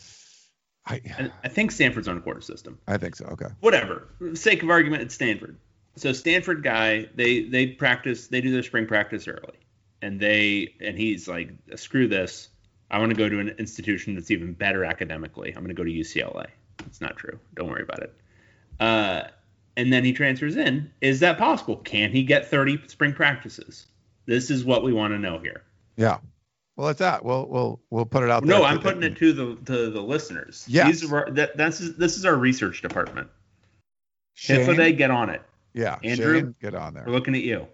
I I, I think Stanford's on a quarter system. I think so. Okay. Whatever. For the sake of argument, it's Stanford. So Stanford guy, they they practice, they do their spring practice early, and they and he's like, screw this. I want to go to an institution that's even better academically. I'm going to go to U C L A. It's not true. Don't worry about it. Uh, and then he transfers in. Is that possible? Can he get thirty spring practices? This is what we want to know here. Yeah. Well, it's that. We'll we'll we'll put it out there. No, to I'm the- putting it to the to the listeners. Yes. These are our, that, that's this is our research department. Shane, If they get on it, yeah, Andrew, Shane, get on there. we're looking at you.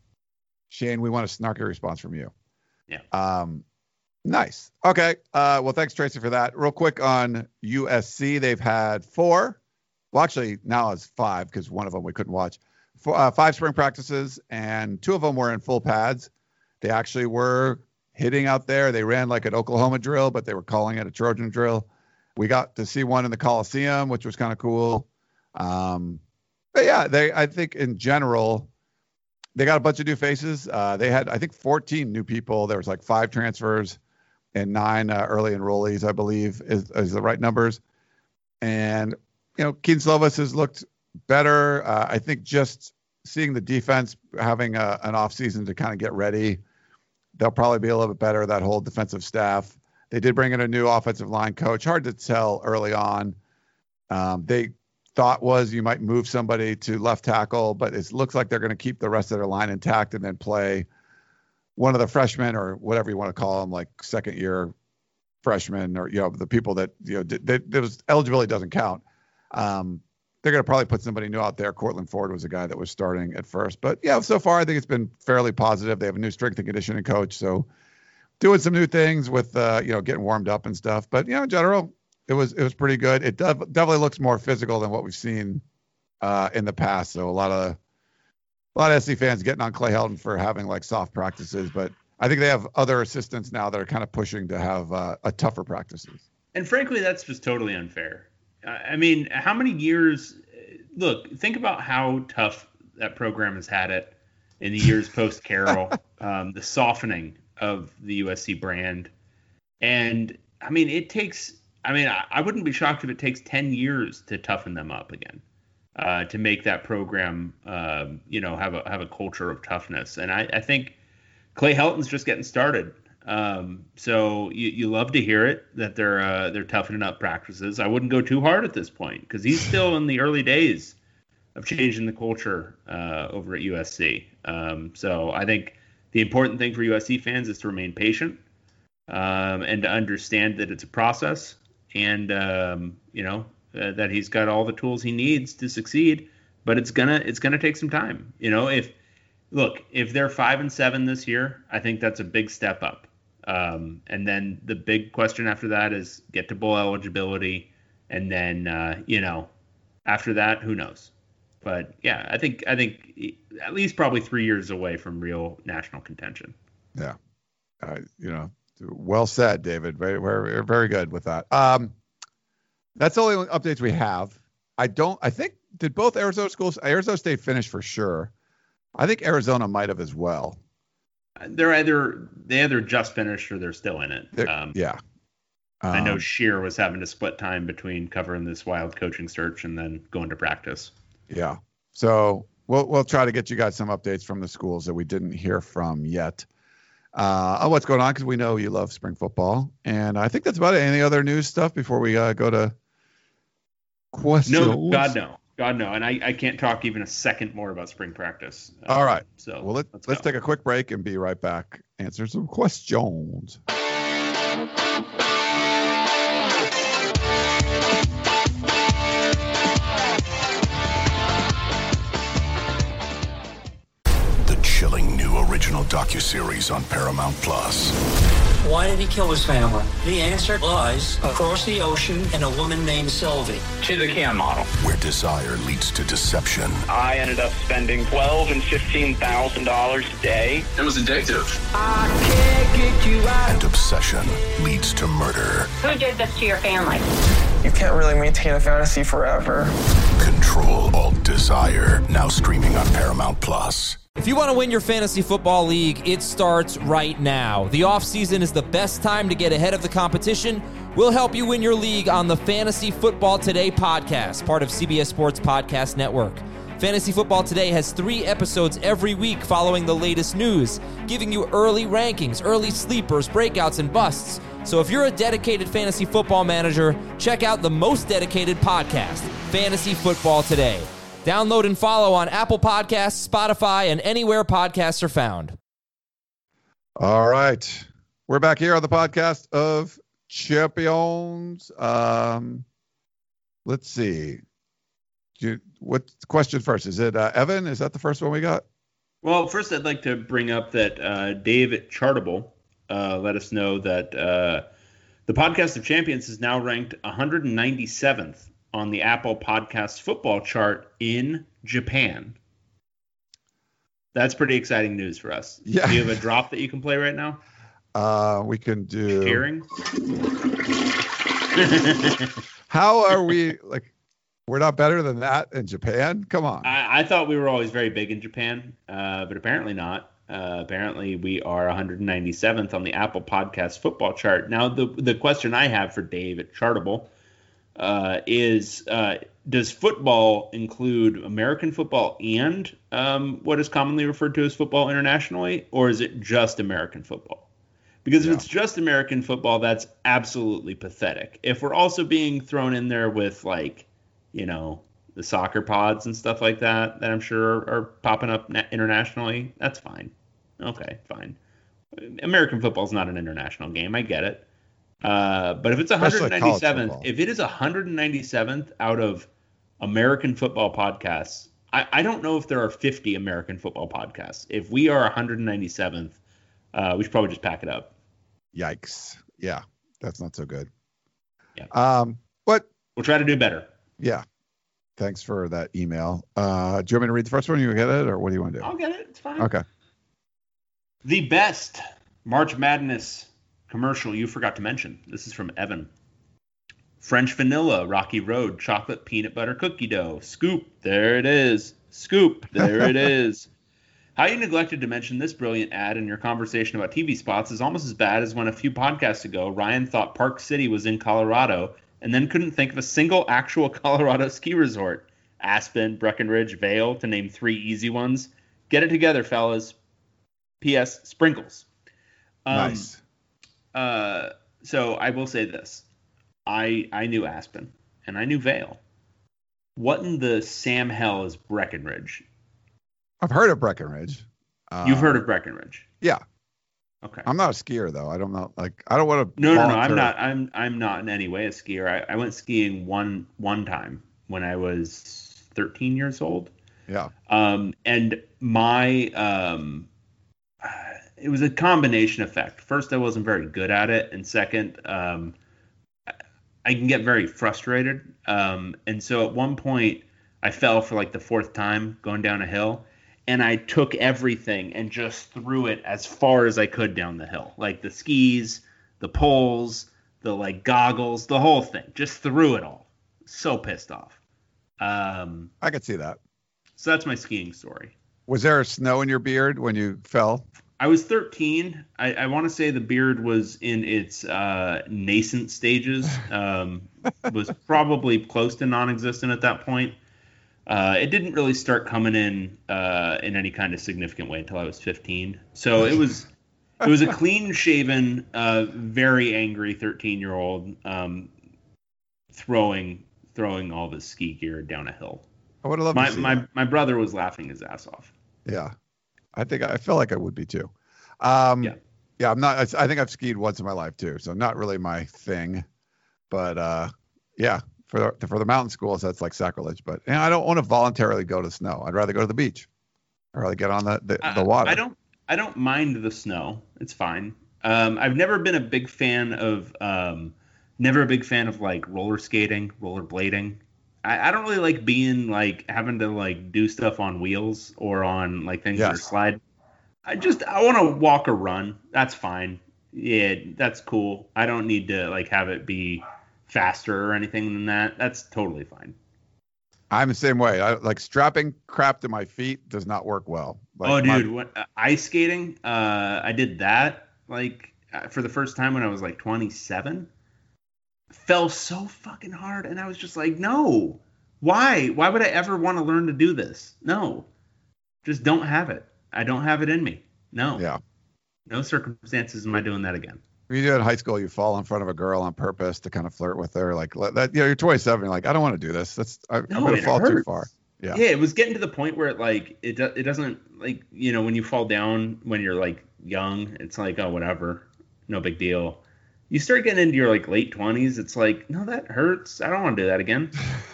Shane, we want a snarky response from you. Yeah. Um, nice. Okay. Uh, well, thanks, Tracy, for that. Real quick on U S C, they've had four. Well, actually, now it's five because one of them we couldn't watch. Four, uh, five spring practices, and two of them were in full pads. They actually were hitting out there. They ran like an Oklahoma drill, but they were calling it a Trojan drill. We got to see one in the Coliseum, which was kind of cool. Um, but yeah, they. I think in general, they got a bunch of new faces. Uh, they had, I think, fourteen new people. There was like five transfers and nine uh, early enrollees, I believe, is, is the right numbers. And, you know, Keaton Slovis has looked better. Uh, I think just seeing the defense having a, an off season to kind of get ready, they'll probably be a little bit better, that whole defensive staff. They did bring in a new offensive line coach. Hard to tell early on. Um, they thought was you might move somebody to left tackle, but it looks like they're going to keep the rest of their line intact and then play one of the freshmen or whatever you want to call them, like second year freshmen, or, you know, the people that, you know, that was eligibility doesn't count. Um, they're going to probably put somebody new out there. Cortland Ford was a guy that was starting at first, but yeah, so far I think it's been fairly positive. They have a new strength and conditioning coach, so doing some new things with, uh, you know, getting warmed up and stuff. But, you know, in general, it was it was pretty good. It def- definitely looks more physical than what we've seen uh, in the past. So a lot of a lot of S C fans getting on Clay Helton for having like soft practices, but I think they have other assistants now that are kind of pushing to have uh, a tougher practices. And frankly, that's just totally unfair. I mean, how many years? Look, think about how tough that program has had it in the years post Carroll. um, the softening of the U S C brand. And, I mean, it takes – I mean, I, I wouldn't be shocked if it takes ten years to toughen them up again, uh, to make that program, uh, you know, have a have a culture of toughness. And I, I think Clay Helton's just getting started. Um, so you, you love to hear it, that they're uh, they're toughening up practices. I wouldn't go too hard at this point because he's still in the early days of changing the culture uh, over at U S C. Um, so I think the important thing for U S C fans is to remain patient um, and to understand that it's a process, and um, you know uh, that he's got all the tools he needs to succeed. But it's gonna it's gonna take some time. You know, if look if they're five and seven this year, I think that's a big step up. Um, and then the big question after that is get to bowl eligibility, and then uh, you know after that, who knows? But yeah, I think I think at least probably three years away from real national contention. Yeah, uh, you know, well said, David. Very, very, very good with that. Um, that's the only updates we have. I don't. I think did both Arizona schools, Arizona State finish for sure. I think Arizona might have as well. They're either they either just finished or they're still in it. Um, yeah. Um, I know Shear was having to split time between covering this wild coaching search and then going to practice. Yeah. So we'll we'll try to get you guys some updates from the schools that we didn't hear from yet. Uh, on what's going on, because we know you love spring football, and I think that's about it. Any other news stuff before we uh, go to questions? No, God no. God, no. And I, I can't talk even a second more about spring practice. Uh, All right. So well, let, let's, let's go. take a quick break and be right back. Answer some questions. The chilling new original docuseries on Paramount Plus. Why did he kill his family? The answer lies across the ocean in a woman named Sylvie. She's a Can model. Where desire leads to deception. I ended up spending twelve and fifteen thousand dollars a day. It was addictive. I can't get you out. And obsession leads to murder. Who did this to your family? You can't really maintain a fantasy forever. Control Alt Desire. Now streaming on Paramount Plus. If you want to win your fantasy football league, it starts right now. The offseason is the best time to get ahead of the competition. We'll help you win your league on the Fantasy Football Today podcast, part of C B S Sports Podcast Network. Fantasy Football Today has three episodes every week following the latest news, giving you early rankings, early sleepers, breakouts, and busts. So if you're a dedicated fantasy football manager, check out the most dedicated podcast, Fantasy Football Today. Download and follow on Apple Podcasts, Spotify, and anywhere podcasts are found. All right. We're back here on the podcast of Champions. Um, let's see. Do you, what question first? Is it uh, Evan? Is that the first one we got? Well, first I'd like to bring up that uh, Dave at Chartable uh, let us know that uh, the Podcast of Champions is now ranked one hundred ninety-seventh on the Apple Podcast football chart in Japan. That's pretty exciting news for us. Yeah. Do you have a drop that you can play right now? Uh, we can do. Cheering? How are we, like, we're not better than that in Japan? Come on. I, I thought we were always very big in Japan, uh, but apparently not. Uh, apparently we are one hundred ninety-seventh on the Apple Podcast football chart. Now, the the question I have for Dave at Chartable uh, is, uh, does football include American football and um, what is commonly referred to as football internationally, or is it just American football? Because if Yeah. it's just American football, that's absolutely pathetic. If we're also being thrown in there with, like, you know, the soccer pods and stuff like that, that I'm sure are, are popping up na- internationally, that's fine. Okay, fine. American football is not an international game. I get it. Uh, but if it's Especially college one hundred ninety-seventh, football. if it is one hundred ninety-seventh out of American football podcasts, I, I don't know if there are fifty American football podcasts. If we are one hundred ninety-seventh, uh, we should probably just pack it up. Yikes. Yeah, that's not so good. Yeah. Um, but We'll try to do better. yeah, thanks for that email. Uh, do you want me to read the first one? You get it, or what do you want to do? I'll get it. It's fine. Okay. The best March Madness commercial you forgot to mention. This is from Evan. French vanilla, Rocky Road, chocolate peanut butter cookie dough. Scoop, there it is. Scoop, there it is. How you neglected to mention this brilliant ad in your conversation about T V spots is almost as bad as when a few podcasts ago Ryan thought Park City was in Colorado and then couldn't think of a single actual Colorado ski resort. Aspen, Breckenridge, Vail, to name three easy ones. Get it together, fellas. P S. Sprinkles. Um, Nice. Uh, so I will say this. I I knew Aspen, and I knew Vail. What in the Sam hell is Breckenridge? I've heard of Breckenridge. Uh, You've heard of Breckenridge? Yeah. Okay. I'm not a skier though. I don't know. Like I don't want to. No, no, no. I'm not. I'm I'm not in any way a skier. I, I went skiing one one time when I was thirteen years old. Yeah. Um, and my um, it was a combination effect. First, I wasn't very good at it, and second, um, I can get very frustrated. Um, and so at one point, I fell for like the fourth time going down a hill. And I took everything and just threw it as far as I could down the hill. Like the skis, the poles, the like goggles, the whole thing. Just threw it all. So pissed off. Um, I could see that. so that's my skiing story. Was there snow in your beard when you fell? I was thirteen. I, I want to say the beard was in its uh, nascent stages. Um, was probably close to non-existent at that point. Uh, it didn't really start coming in uh, in any kind of significant way until I was fifteen. So it was it was a clean-shaven, uh, very angry thirteen-year-old um, throwing throwing all the ski gear down a hill. I would have loved My to see my that. my brother was laughing his ass off. Yeah. I think I feel like I would be too. Um, Yeah. yeah, I'm not. I, I think I've skied once in my life too, so not really my thing. But uh, yeah, for the, for the mountain schools, that's like sacrilege. But and I don't want to voluntarily go to snow. I'd rather go to the beach. I'd rather get on the the, the water. I, I don't I don't mind the snow. It's fine. Um, I've never been a big fan of um, never a big fan of like roller skating, roller blading. I, I don't really like being like having to like do stuff on wheels or on like things that are Yes. slide. I just I want to walk or run. That's fine. Yeah, that's cool. I don't need to like have it be faster or anything than that. That's totally fine. I'm the same way. I like strapping crap to my feet does not work well. Like, oh, my- dude, what, uh, ice skating? Uh, I did that like uh, for the first time when I was like twenty-seven. Fell so fucking hard, and I was just like, no. Why? Why would I ever want to learn to do this? No. Just don't have it. I don't have it in me. No. Yeah. No circumstances am I doing that again. When you do it in high school, you fall in front of a girl on purpose to kind of flirt with her. Like let- that, you know, you're twenty-seven. You're like, I don't want to do this. That's I, I'm No, going to it fall too hurts. far. Yeah. Yeah, it was getting to the point where it like it do, it doesn't like you know when you fall down when you're like young, it's like oh whatever, no big deal. You start getting into your like late twenties, it's like no that hurts. I don't want to do that again.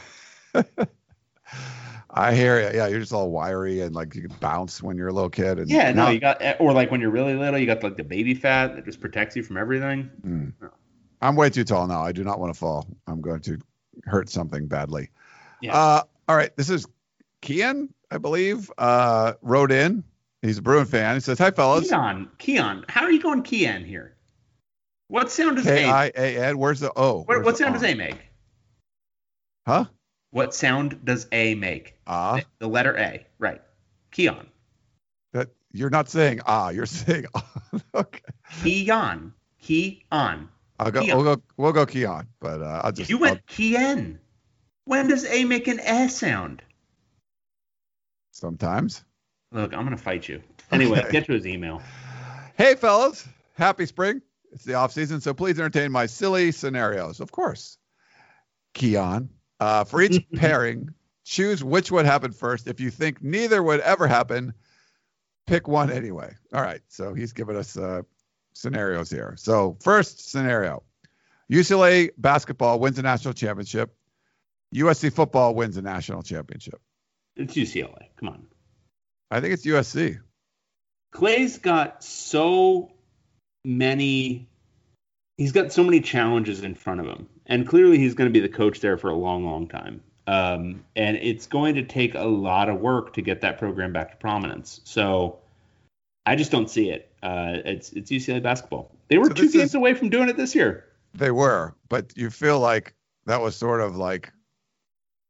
I hear you. Yeah, you're just all wiry and like you can bounce when you're a little kid. And Yeah, no, now- you got or like when you're really little, you got like the baby fat that just protects you from everything. Mm. I'm way too tall now. I do not want to fall. I'm going to hurt something badly. Yeah. Uh, all right. This is Kian, I believe, uh, wrote in. He's a Bruin fan. He says, "Hi, fellas." Keon, Keon, how are you going Keon here? What sound does K A? I A N. Where's the O? What, Where's what the sound O? does A make? Huh? What sound does A make? Ah. The, the letter A, right? Keon. That you're not saying ah. You're saying okay. Keon. Keon. I'll go. Keon. We'll go. We'll go Keon. But uh, I'll just. You went Kien. When does A make an S sound? I'll- sometimes. Look, I'm gonna fight you. Anyway, Okay. get to his email. Hey, fellas. Happy spring. It's the off season, so please entertain my silly scenarios. Of course. Keon. Uh, for each pairing, choose which would happen first. If you think neither would ever happen, pick one anyway. All right. So he's giving us uh, scenarios here. So first scenario, U C L A basketball wins a national championship. U S C football wins a national championship. It's U C L A. Come on. I think it's U S C. Clay's got so many. He's got so many challenges in front of him, and clearly he's going to be the coach there for a long, long time. Um, and it's going to take a lot of work to get that program back to prominence. So I just don't see it. Uh, it's it's U C L A basketball. They were So two this games is- away from doing it this year. They were, but you feel like that was sort of like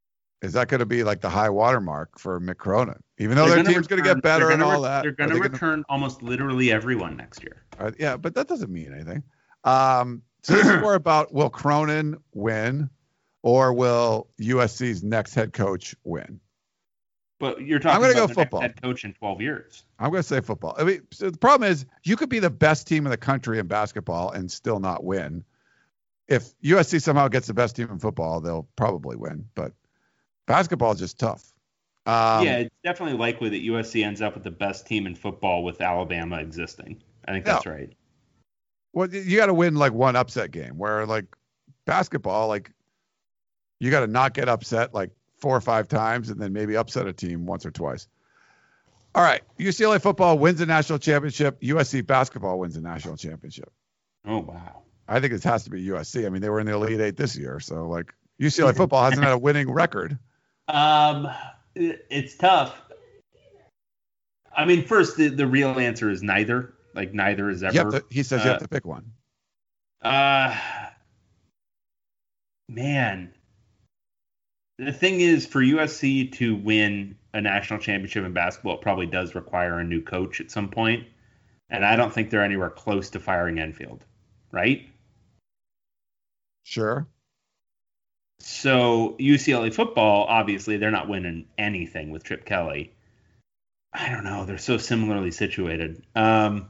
Is that going to be like the high watermark for Mick Cronin? Even though They're their gonna team's going to return- get better they're and gonna all re- that. They're are going to they gonna- return almost literally everyone next year. Uh, yeah, but that doesn't mean anything. Um, so this is more about will Cronin win or will U S C's next head coach win? But you're talking gonna about go the football. next head coach in twelve years. I'm going to say football. I mean, so the problem is you could be the best team in the country in basketball and still not win. If U S C somehow gets the best team in football, they'll probably win. But basketball is just tough. Um, yeah, it's definitely likely that U S C ends up with the best team in football with Alabama existing. I think that's Yeah. right. Well, you got to win like one upset game where like basketball, like you got to not get upset like four or five times and then maybe upset a team once or twice. All right. U C L A football wins the national championship. U S C basketball wins the national championship. Oh, wow. I think it has to be U S C. I mean, they were in the Elite Eight this year. So like U C L A football hasn't had a winning record. Um, it- it's tough. I mean, first, the, the real answer is neither. Like, neither is ever. You have to, he says you uh, have to pick one. Uh, man. The thing is, for U S C to win a national championship in basketball, it probably does require a new coach at some point. And I don't think they're anywhere close to firing Enfield, right? Sure. So U C L A football, obviously, they're not winning anything with Chip Kelly. I don't know. They're so similarly situated. Um,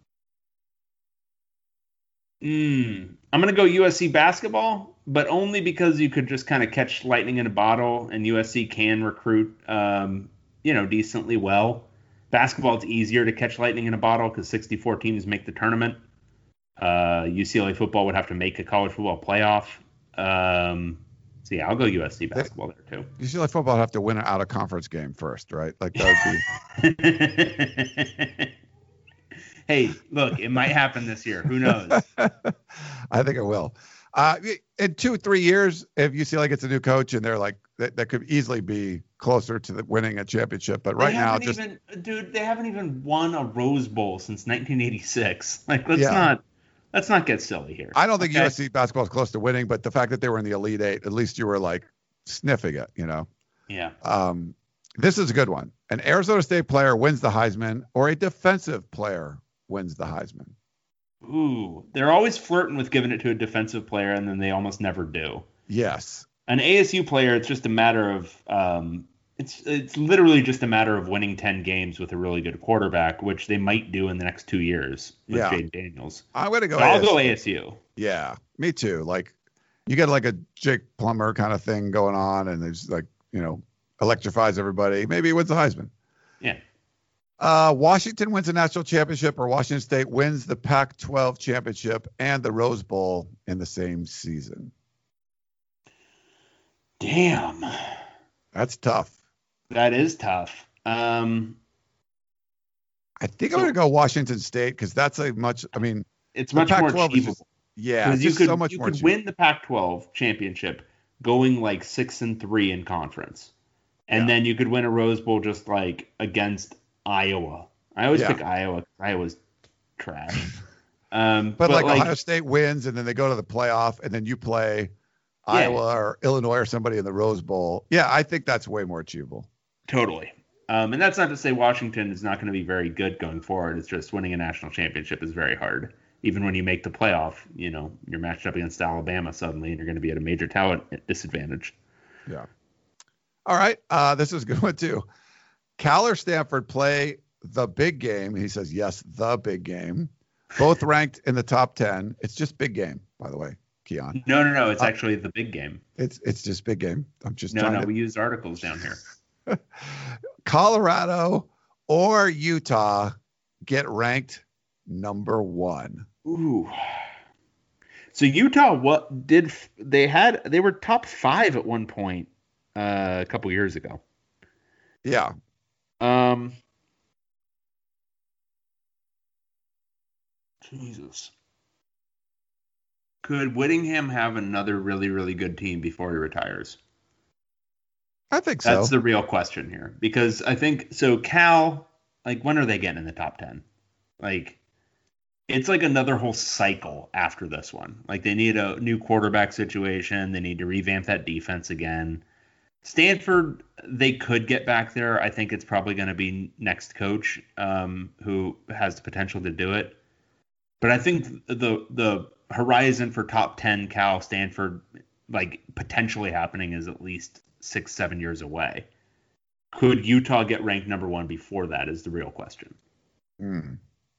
mm, I'm going to go U S C basketball, but only because you could just kind of catch lightning in a bottle, and U S C can recruit, um, you know, decently well. Basketball, it's easier to catch lightning in a bottle because sixty-four teams make the tournament. Uh, U C L A football would have to make a college football playoff. Um, so yeah, I'll go U S C basketball there too. U C L A football would have to win an out of conference game first, right? Like that would be. Hey, look, it might happen this year. Who knows? I think it will. Uh, in two, three years, if U C L A gets a new coach and they're like, that, that could easily be closer to the winning a championship. But right they now, haven't just even, dude, they haven't even won a Rose Bowl since nineteen eighty-six. Like, let's Yeah. not, let's not get silly here. I don't think okay? U S C basketball is close to winning, but the fact that they were in the Elite Eight, at least you were like sniffing it, you know. Yeah. Um, this is a good one. An Arizona State player wins the Heisman, or a defensive player wins the Heisman. Ooh, they're always flirting with giving it to a defensive player, and then they almost never do. Yes. An A S U player, it's just a matter of um, it's it's literally just a matter of winning ten games with a really good quarterback, which they might do in the next two years with Yeah. Jaden Daniels. I'm gonna go. So I'll A S U. go A S U. Yeah, me too. Like, you get like a Jake Plummer kind of thing going on, and it's like, you know, electrifies everybody. Maybe he wins the Heisman. Yeah. Uh, Washington wins the national championship, or Washington State wins the Pac twelve championship and the Rose Bowl in the same season. Damn. That's tough. That is tough. Um, I think So- I'm going to go Washington State because that's a much, I mean, it's the much more Pac twelve is achievable. just, yeah, Because it's you just could, so much you more could achievable. win the Pac twelve championship going like six and three in conference. And Yeah. then you could win a Rose Bowl just like against Iowa. I always Yeah. pick Iowa. Iowa's trash. Um, But, like, Ohio State wins, and then they go to the playoff, and then you play Iowa or Illinois or somebody in the Rose Bowl. Yeah, I think that's way more achievable. Totally. Um, and that's not to say Washington is not going to be very good going forward. It's just winning a national championship is very hard. Even when you make the playoff, you know, you're matched up against Alabama suddenly, and you're going to be at a major talent disadvantage. Yeah. All right. Uh, this is a good one, too. Cal or Stanford play the big game. He says, yes, the big game. Both ranked in the top ten. It's just big game, by the way, Keon. No, no, no. It's Uh, actually the big game. It's it's just big game. I'm just No, trying no. to. We use articles down here. Colorado or Utah get ranked number one. Ooh. So Utah, what did they had? They were top five at one point uh, a couple years ago. Yeah. Um. Jesus. Could Whittingham have another really, really good team before he retires? I think so. That's the real question here. Because I think, so Cal, like, when are they getting in the top ten? Like, it's like another whole cycle after this one. Like, they need a new quarterback situation. They need to revamp that defense again. Stanford, they could get back there. I think it's probably going to be next coach um, who has the potential to do it. But I think the the horizon for top ten Cal Stanford, like potentially happening, is at least six, seven years away. Could Utah get ranked number one before that is the real question. Hmm.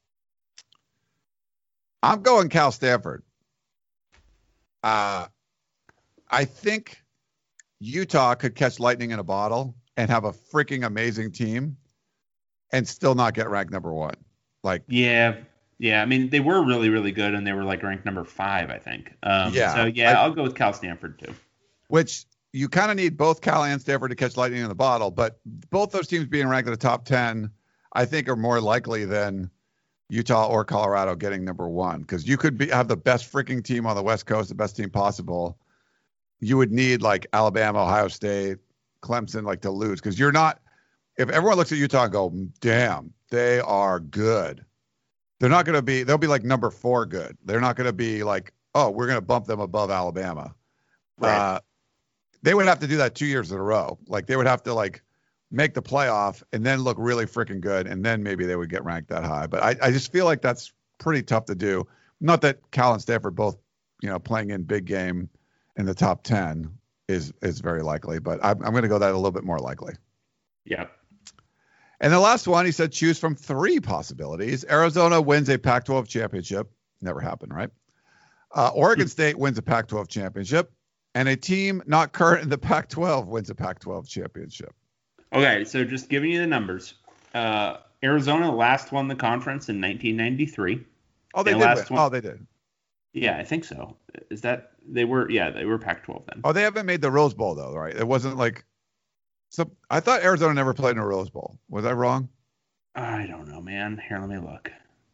I'm going Cal Stanford. Uh, I think Utah could catch lightning in a bottle and have a freaking amazing team and still not get ranked number one. Like, yeah, yeah. I mean, they were really, really good, and they were like ranked number five, I think. Um, yeah. So yeah, I, I'll go with Cal Stanford too. Which you kind of need both Cal and Stanford to catch lightning in the bottle, but both those teams being ranked in the top ten, I think, are more likely than Utah or Colorado getting number one, because you could be have the best freaking team on the West Coast, the best team possible. You would need like Alabama, Ohio State, Clemson, like to lose, because you're not. If everyone looks at Utah and go, damn, they are good, they're not going to be. They'll be like number four good. They're not going to be like, oh, we're going to bump them above Alabama. Right. Uh, they would have to do that two years in a row. Like they would have to like make the playoff and then look really freaking good, and then maybe they would get ranked that high. But I, I just feel like that's pretty tough to do. Not that Cal and Stanford both, you know, playing in big game in the top ten is is very likely, but I'm, I'm going to go that a little bit more likely. Yeah. And the last one, he said, choose from three possibilities. Arizona wins a Pac twelve championship. Never happened, right? Uh, Oregon State wins a Pac twelve championship, and a team not current in the Pac twelve wins a Pac twelve championship. Okay, so just giving you the numbers. Uh, Arizona last won the conference in nineteen ninety-three. Oh, they Their did last win. one- Oh, they did. Yeah, I think so. Is that they were? Yeah, they were Pac twelve then. Oh, they haven't made the Rose Bowl, though, right? It wasn't like some. I thought Arizona never played in a Rose Bowl. Was I wrong? I don't know, man. Here, let me look.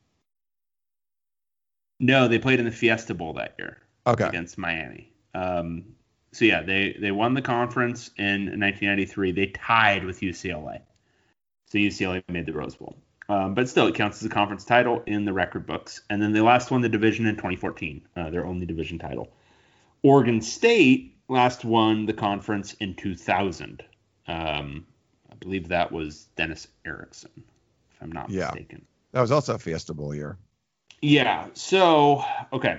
No, they played in the Fiesta Bowl that year Okay. against Miami. Um, so yeah, they they won the conference in nineteen ninety-three. They tied with U C L A. So U C L A made the Rose Bowl. Um, but still, it counts as a conference title in the record books. And then they last won the division in twenty fourteen, uh, their only division title. Oregon State last won the conference in two thousand. Um, I believe that was Dennis Erickson, if I'm not Yeah. mistaken. That was also a Fiesta Bowl year. Yeah. So, okay.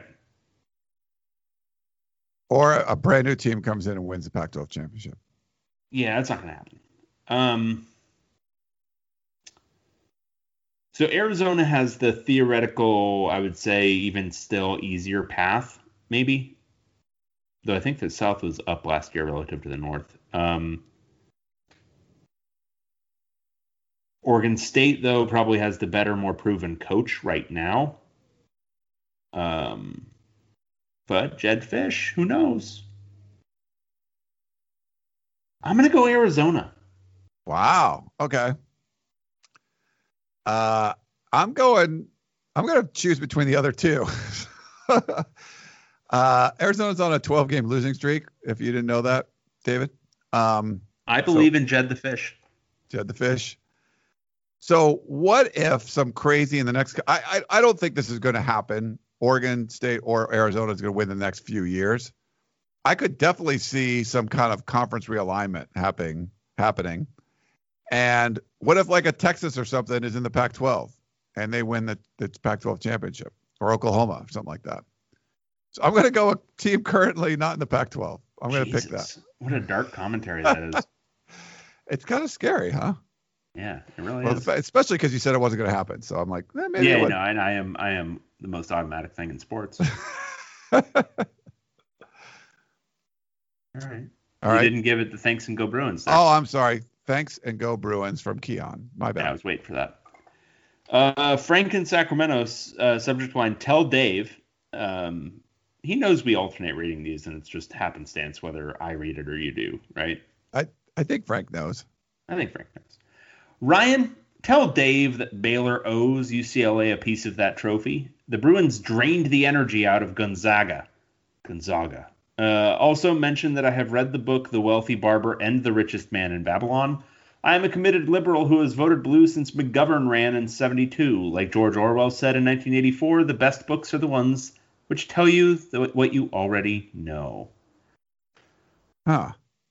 Or a brand new team comes in and wins the Pac twelve championship. Yeah, that's not going to happen. Um, so Arizona has the theoretical, I would say, even still easier path, maybe. Though I think the South was up last year relative to the North. Um, Oregon State, though, probably has the better, more proven coach right now. Um, but Jed Fish, who knows? I'm going to go Arizona. Wow. Okay. Uh, I'm going. I'm going to choose between the other two. uh, Arizona's on a twelve game losing streak. If you didn't know that, David. Um, I believe so, in Jed the Fish. Jed the Fish. So what if some crazy in the next? I I, I don't think this is going to happen. Oregon State or Arizona is going to win the next few years. I could definitely see some kind of conference realignment happening. Happening. And what if like a Texas or something is in the Pac twelve and they win the, the Pac twelve championship, or Oklahoma or something like that? So I'm going to go a team currently not in the Pac twelve. I'm going to pick that. What a dark commentary that is. It's kind of scary, huh? Yeah, it really Well, is. especially because you said it wasn't going to happen. So I'm like, eh, maybe it Yeah, would. no, and I am I am the most automatic thing in sports. All right. All you right. didn't give it the thanks and go Bruins. There. Oh, I'm sorry. Thanks and go Bruins from Keon. My bad. Yeah, I was waiting for that. Uh, Frank in Sacramento, uh, subject line, tell Dave. Um, he knows we alternate reading these, and it's just happenstance whether I read it or you do, right? I, I think Frank knows. I think Frank knows. Ryan, tell Dave that Baylor owes U C L A a piece of that trophy. The Bruins drained the energy out of Gonzaga. Gonzaga. Uh, also mention that I have read the book The Wealthy Barber and the Richest Man in Babylon. I am a committed liberal who has voted blue since McGovern ran in seventy-two. Like George Orwell said in nineteen eighty-four, the best books are the ones which tell you th- what you already know. Huh. I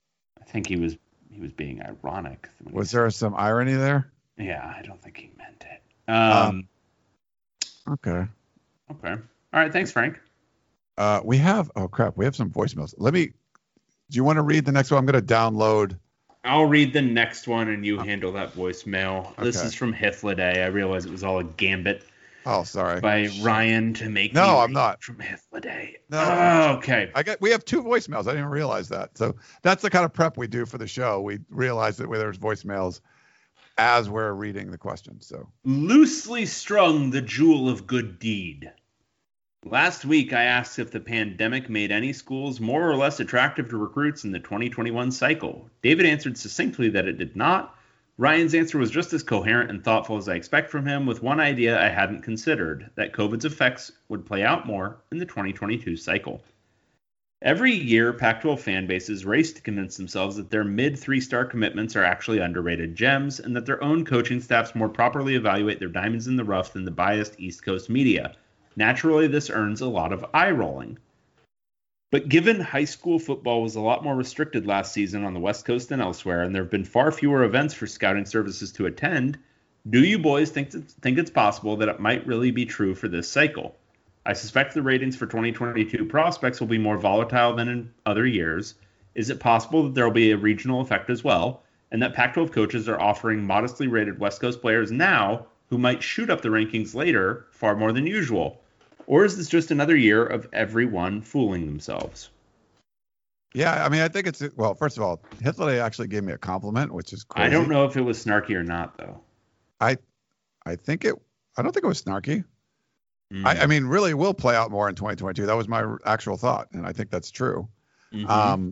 I think he was he was being ironic. Was there some irony there? Yeah, I don't think he meant it. Um, um okay. Okay. All right. Thanks, Frank. Uh, we have oh crap, we have some voicemails. Let me. Do you want to read the next one? I'm going to download. I'll read the next one, and you handle that voicemail. Okay. This is from Hithliday. I realize it was all a gambit. Oh, sorry. By Ryan to make. No, me I'm not. From Hithliday. No. Oh, okay. I got. We have two voicemails. I didn't realize that. So that's the kind of prep we do for the show. We realize that there's voicemails as we're reading the questions. So loosely strung, the jewel of good deed. Last week, I asked if the pandemic made any schools more or less attractive to recruits in the twenty twenty-one cycle. David answered succinctly that it did not. Ryan's answer was just as coherent and thoughtful as I expect from him, with one idea I hadn't considered, that COVID's effects would play out more in the twenty twenty-two cycle. Every year, Pac twelve fan bases race to convince themselves that their mid three-star commitments are actually underrated gems, and that their own coaching staffs more properly evaluate their diamonds in the rough than the biased East Coast media. Naturally, this earns a lot of eye-rolling. But given high school football was a lot more restricted last season on the West Coast than elsewhere, and there have been far fewer events for scouting services to attend, do you boys think think it's possible that it might really be true for this cycle? I suspect the ratings for twenty twenty-two prospects will be more volatile than in other years. Is it possible that there will be a regional effect as well, and that Pac twelve coaches are offering modestly rated West Coast players now who might shoot up the rankings later far more than usual? Or is this just another year of everyone fooling themselves? Yeah, I mean, I think it's, well, first of all, Hithliday actually gave me a compliment, which is crazy. I don't know if it was snarky or not, though. I I think it, I don't think it was snarky. Mm. I, I mean, really will play out more in twenty twenty-two. That was my actual thought, and I think that's true. Mm-hmm. Um,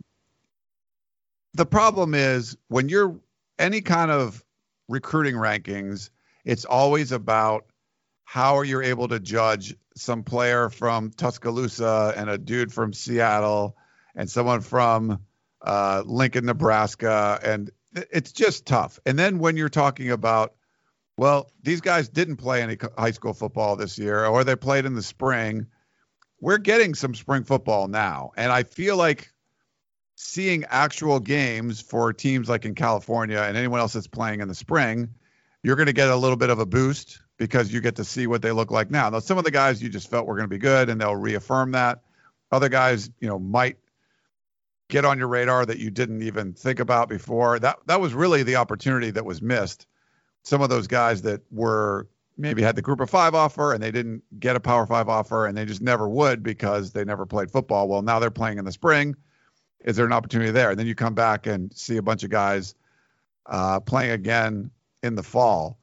the problem is when you're any kind of recruiting rankings, it's always about how are you able to judge some player from Tuscaloosa and a dude from Seattle and someone from uh, Lincoln, Nebraska. And it's just tough. And then when you're talking about, well, these guys didn't play any high school football this year, or they played in the spring, we're getting some spring football now. And I feel like seeing actual games for teams like in California and anyone else that's playing in the spring, you're going to get a little bit of a boost because you get to see what they look like now. Now, some of the guys you just felt were going to be good, and they'll reaffirm that. Other guys, you know, might get on your radar that you didn't even think about before. That that was really the opportunity that was missed. Some of those guys that were maybe had the group of five offer and they didn't get a power five offer, and they just never would because they never played football. Well, now they're playing in the spring. Is there an opportunity there? And then you come back and see a bunch of guys uh, playing again in the fall.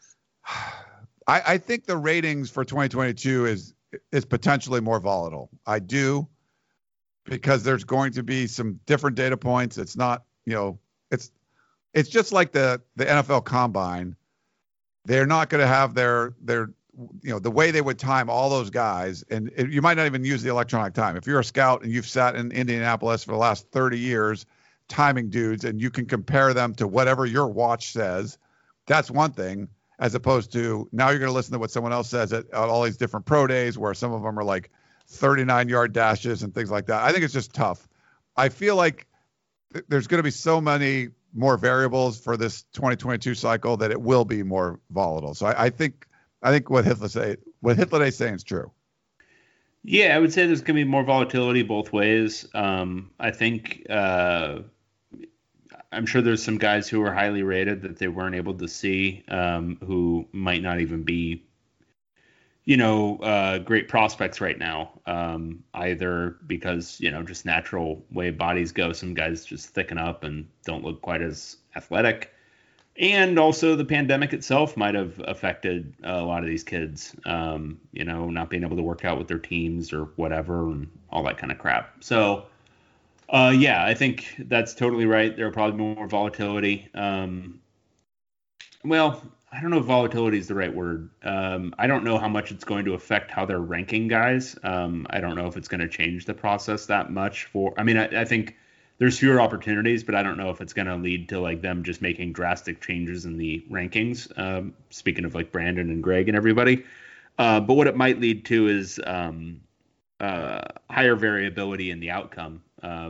I, I think the ratings for twenty twenty-two is is potentially more volatile. I do, because there's going to be some different data points. It's not, you know, it's it's just like the the N F L Combine. They're not going to have their their you know the way they would time all those guys, and it, you might not even use the electronic time. If you're a scout and you've sat in Indianapolis for the last thirty years timing dudes, and you can compare them to whatever your watch says, that's one thing. As opposed to now you're going to listen to what someone else says at, at all these different pro days where some of them are like thirty-nine yard dashes and things like that. I think it's just tough. I feel like th- there's going to be so many more variables for this twenty twenty-two cycle that it will be more volatile. So I, I think I think what Hitler say what Hitler is saying is true. Yeah, I would say there's going to be more volatility both ways. Um, I think uh, I'm sure there's some guys who are highly rated that they weren't able to see, um, who might not even be, you know, uh, great prospects right now, um, either because, you know, just natural way bodies go. Some guys just thicken up and don't look quite as athletic. And also the pandemic itself might have affected a lot of these kids, um, you know, not being able to work out with their teams or whatever and all that kind of crap. So, Uh, yeah, I think that's totally right. There will probably be more volatility. Um, well, I don't know if volatility is the right word. Um, I don't know how much it's going to affect how they're ranking guys. Um, I don't know if it's going to change the process that much for, I mean, I, I think there's fewer opportunities, but I don't know if it's going to lead to like them just making drastic changes in the rankings. Um, speaking of like Brandon and Greg and everybody. Uh, but what it might lead to is um, uh, higher variability in the outcome. Um,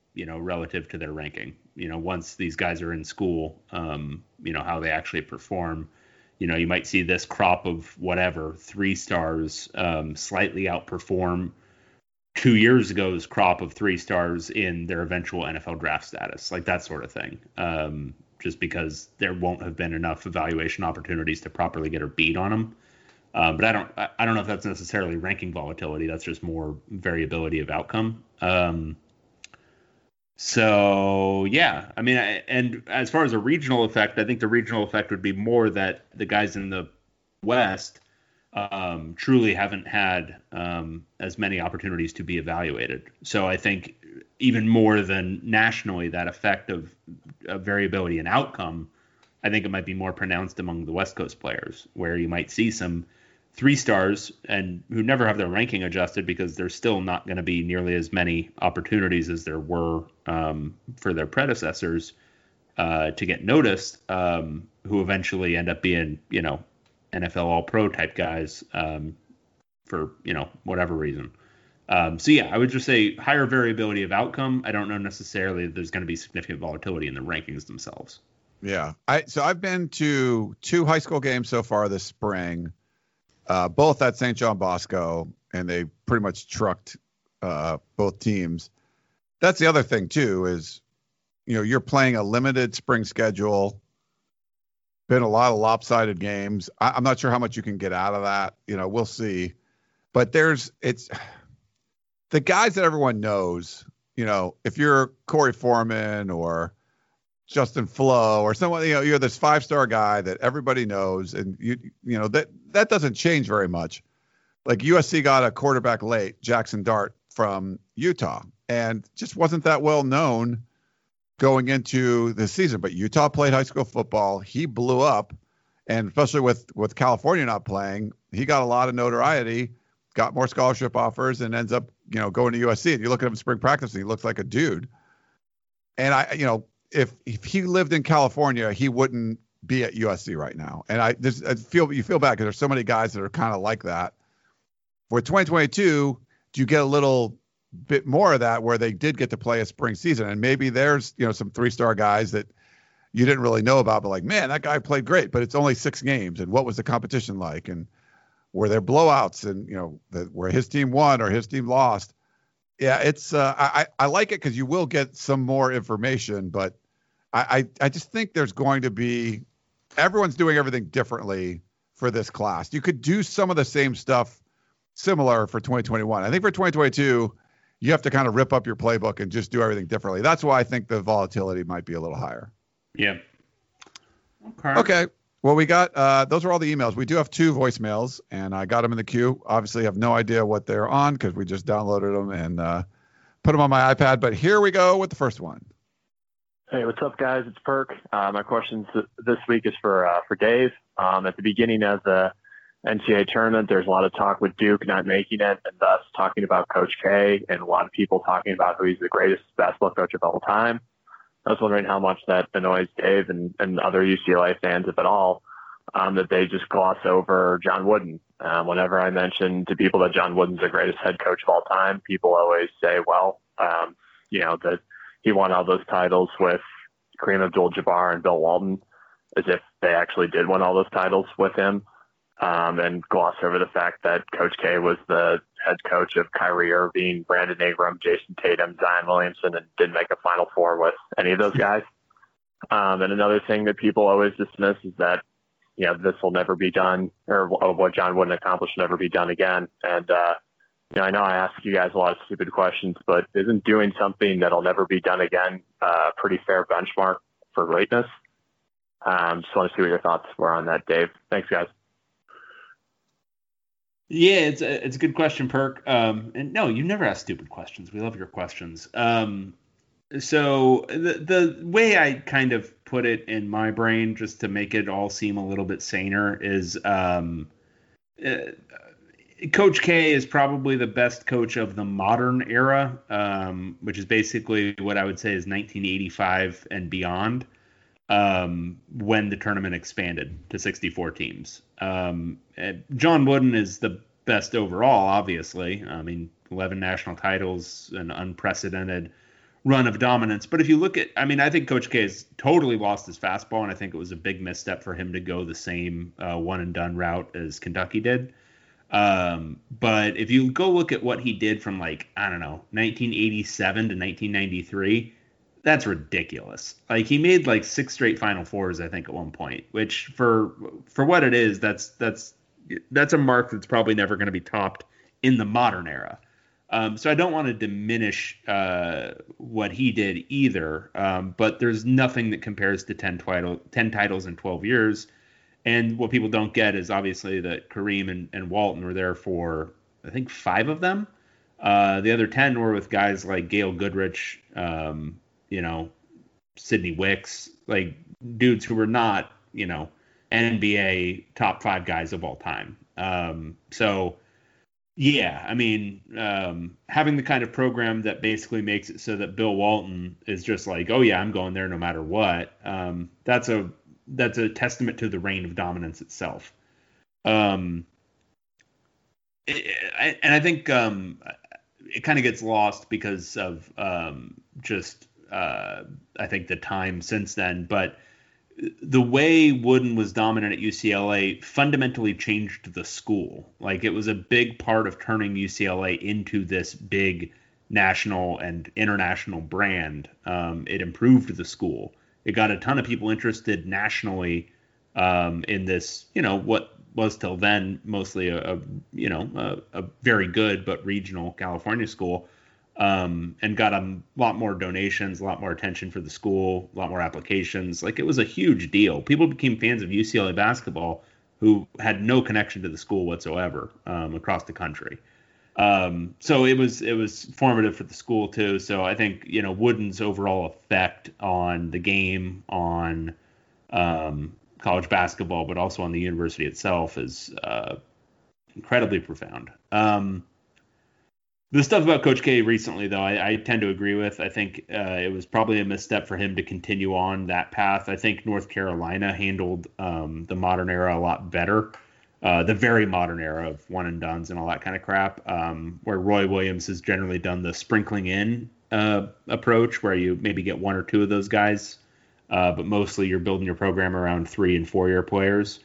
you know, relative to their ranking. You know, once these guys are in school, um, you know, how they actually perform. You know, you might see this crop of whatever, three stars um, slightly outperform two years ago's crop of three stars in their eventual N F L draft status, like that sort of thing. Um, just because there won't have been enough evaluation opportunities to properly get a beat on them. Um, but I don't, I don't know if that's necessarily ranking volatility. That's just more variability of outcome. Um, so yeah, I mean, I, and as far as a regional effect, I think the regional effect would be more that the guys in the West um, truly haven't had um, as many opportunities to be evaluated. So I think even more than nationally, that effect of, of variability in outcome, I think it might be more pronounced among the West Coast players, where you might see some three stars and who never have their ranking adjusted because there's still not going to be nearly as many opportunities as there were um, for their predecessors uh, to get noticed, um, who eventually end up being, you know, N F L All-Pro type guys um, for, you know, whatever reason. Um, so, yeah, I would just say higher variability of outcome. I don't know necessarily that there's going to be significant volatility in the rankings themselves. Yeah. I So I've been to two high school games so far this spring, uh, both at Saint John Bosco, and they pretty much trucked uh, both teams. That's the other thing, too, is, you know, you're playing a limited spring schedule. Been a lot of lopsided games. I, I'm not sure how much you can get out of that. You know, we'll see. But there's it's the guys that everyone knows. You know, if you're Corey Foreman or Justin Flo or someone, you know, you're this five star guy that everybody knows, and you you know that that doesn't change very much. Like U S C got a quarterback late, Jackson Dart from Utah, and just wasn't that well known going into the season. But Utah played high school football. He blew up, and especially with, with California not playing, he got a lot of notoriety, got more scholarship offers, and ends up, you know, going to U S C. And you look at him in spring practice, and he looks like a dude. And I, you know, if if he lived in California, he wouldn't be at U S C right now. And I just I feel you feel bad because there's so many guys that are kind of like that. For twenty twenty-two, do you get a little bit more of that where they did get to play a spring season, and maybe there's, you know, some three-star guys that you didn't really know about, but like, man, that guy played great, but it's only six games, and what was the competition like, and were there blowouts, and, you know, the, where his team won or his team lost. Yeah, it's uh, I I like it because you will get some more information, but I, I I just think there's going to be everyone's doing everything differently for this class. You could do some of the same stuff similar for twenty twenty-one. I think for twenty twenty-two, you have to kind of rip up your playbook and just do everything differently. That's why I think the volatility might be a little higher. Yeah. Okay. Okay. Well, we got, uh, those are all the emails. We do have two voicemails, and I got them in the queue. Obviously, I have no idea what they're on because we just downloaded them and uh, put them on my iPad. But here we go with the first one. Hey, what's up, guys? It's Perk. Uh, my question this week is for uh, for Dave. Um, at the beginning of the N C double A tournament, there's a lot of talk with Duke not making it, and thus talking about Coach K, and a lot of people talking about who he's the greatest basketball coach of all time. I was wondering how much that annoys Dave and, and other U C L A fans, if at all, um, that they just gloss over John Wooden. Um, whenever I mention to people that John Wooden's the greatest head coach of all time, people always say, well, um, you know, that he won all those titles with Kareem Abdul-Jabbar and Bill Walton, as if they actually did win all those titles with him. Um, and gloss over the fact that Coach K was the head coach of Kyrie Irving, Brandon Ingram, Jason Tatum, Zion Williamson, and didn't make a Final Four with any of those guys. Um, and another thing that people always dismiss is that, you know, this will never be done, or what John Wooden accomplished will never be done again. And, uh, you know, I know I ask you guys a lot of stupid questions, but isn't doing something that'll never be done again a pretty fair benchmark for greatness? Um, just want to see what your thoughts were on that, Dave. Thanks, guys. Yeah, it's a, it's a good question, Perk. Um, and no, you never ask stupid questions. We love your questions. Um, so the the way I kind of put it in my brain, just to make it all seem a little bit saner, is um, uh, Coach K is probably the best coach of the modern era, um, which is basically what I would say is nineteen eighty-five and beyond, um, when the tournament expanded to sixty-four teams. Um, John Wooden is the best overall, obviously. I mean, eleven national titles, an unprecedented run of dominance. But if you look at, I mean, I think Coach K has totally lost his fastball, and I think it was a big misstep for him to go the same uh, one and done route as Kentucky did. Um, but if you go look at what he did from like, I don't know, nineteen eighty-seven to nineteen ninety-three, that's ridiculous. Like he made like six straight Final Fours, I think, at one point, which for for what it is, that's that's that's a mark that's probably never going to be topped in the modern era. Um, so I don't want to diminish uh, what he did either, um, but there's nothing that compares to ten, title, ten titles in twelve years. And what people don't get is obviously that Kareem and, and Walton were there for, I think, five of them. Uh, the other ten were with guys like Gail Goodrich, um, you know, Sidney Wicks, like dudes who were not, you know, N B A top five guys of all time. Um, so... Yeah, I mean, um, having the kind of program that basically makes it so that Bill Walton is just like, oh yeah, I'm going there no matter what. Um, that's a that's a testament to the reign of dominance itself. Um, it, I, and I think um, it kind of gets lost because of um, just uh, I think the time since then, but. The way Wooden was dominant at U C L A fundamentally changed the school. Like it was a big part of turning U C L A into this big national and international brand. Um, it improved the school. It got a ton of people interested nationally um, in this, you know, what was till then mostly a, a you know, a, a very good but regional California school. Um, and got a lot more donations, a lot more attention for the school, a lot more applications. Like it was a huge deal. People became fans of U C L A basketball who had no connection to the school whatsoever um, across the country. Um, so it was it was formative for the school too. So I think you know Wooden's overall effect on the game, on um, college basketball, but also on the university itself is uh, incredibly profound. Um, The stuff about Coach K recently, though, I, I tend to agree with. I think uh, it was probably a misstep for him to continue on that path. I think North Carolina handled um, the modern era a lot better, uh, the very modern era of one and dones and all that kind of crap, um, where Roy Williams has generally done the sprinkling in uh, approach, where you maybe get one or two of those guys, uh, but mostly you're building your program around three and four year players.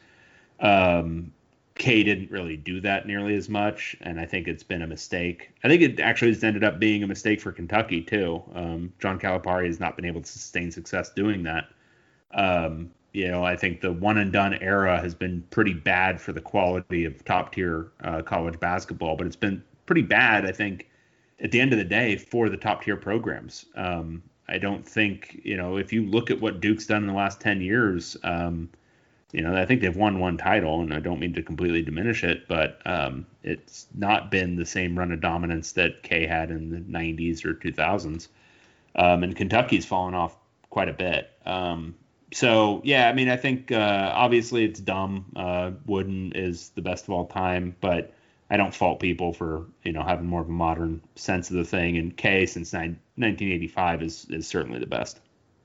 Um, K didn't really do that nearly as much, and I think it's been a mistake. I think it actually has ended up being a mistake for Kentucky, too. Um, John Calipari has not been able to sustain success doing that. Um, you know, I think the one-and-done era has been pretty bad for the quality of top-tier uh, college basketball, but it's been pretty bad, I think, at the end of the day, for the top-tier programs. Um, I don't think, you know, if you look at what Duke's done in the last ten years, um, you know, I think they've won one title, and I don't mean to completely diminish it, but um, it's not been the same run of dominance that K had in the nineties or two thousands. Um, and Kentucky's fallen off quite a bit. Um, so, yeah, I mean, I think uh, obviously it's dumb. Uh, Wooden is the best of all time, but I don't fault people for, you know, having more of a modern sense of the thing. And K, since nineteen eighty-five, is, is certainly the best.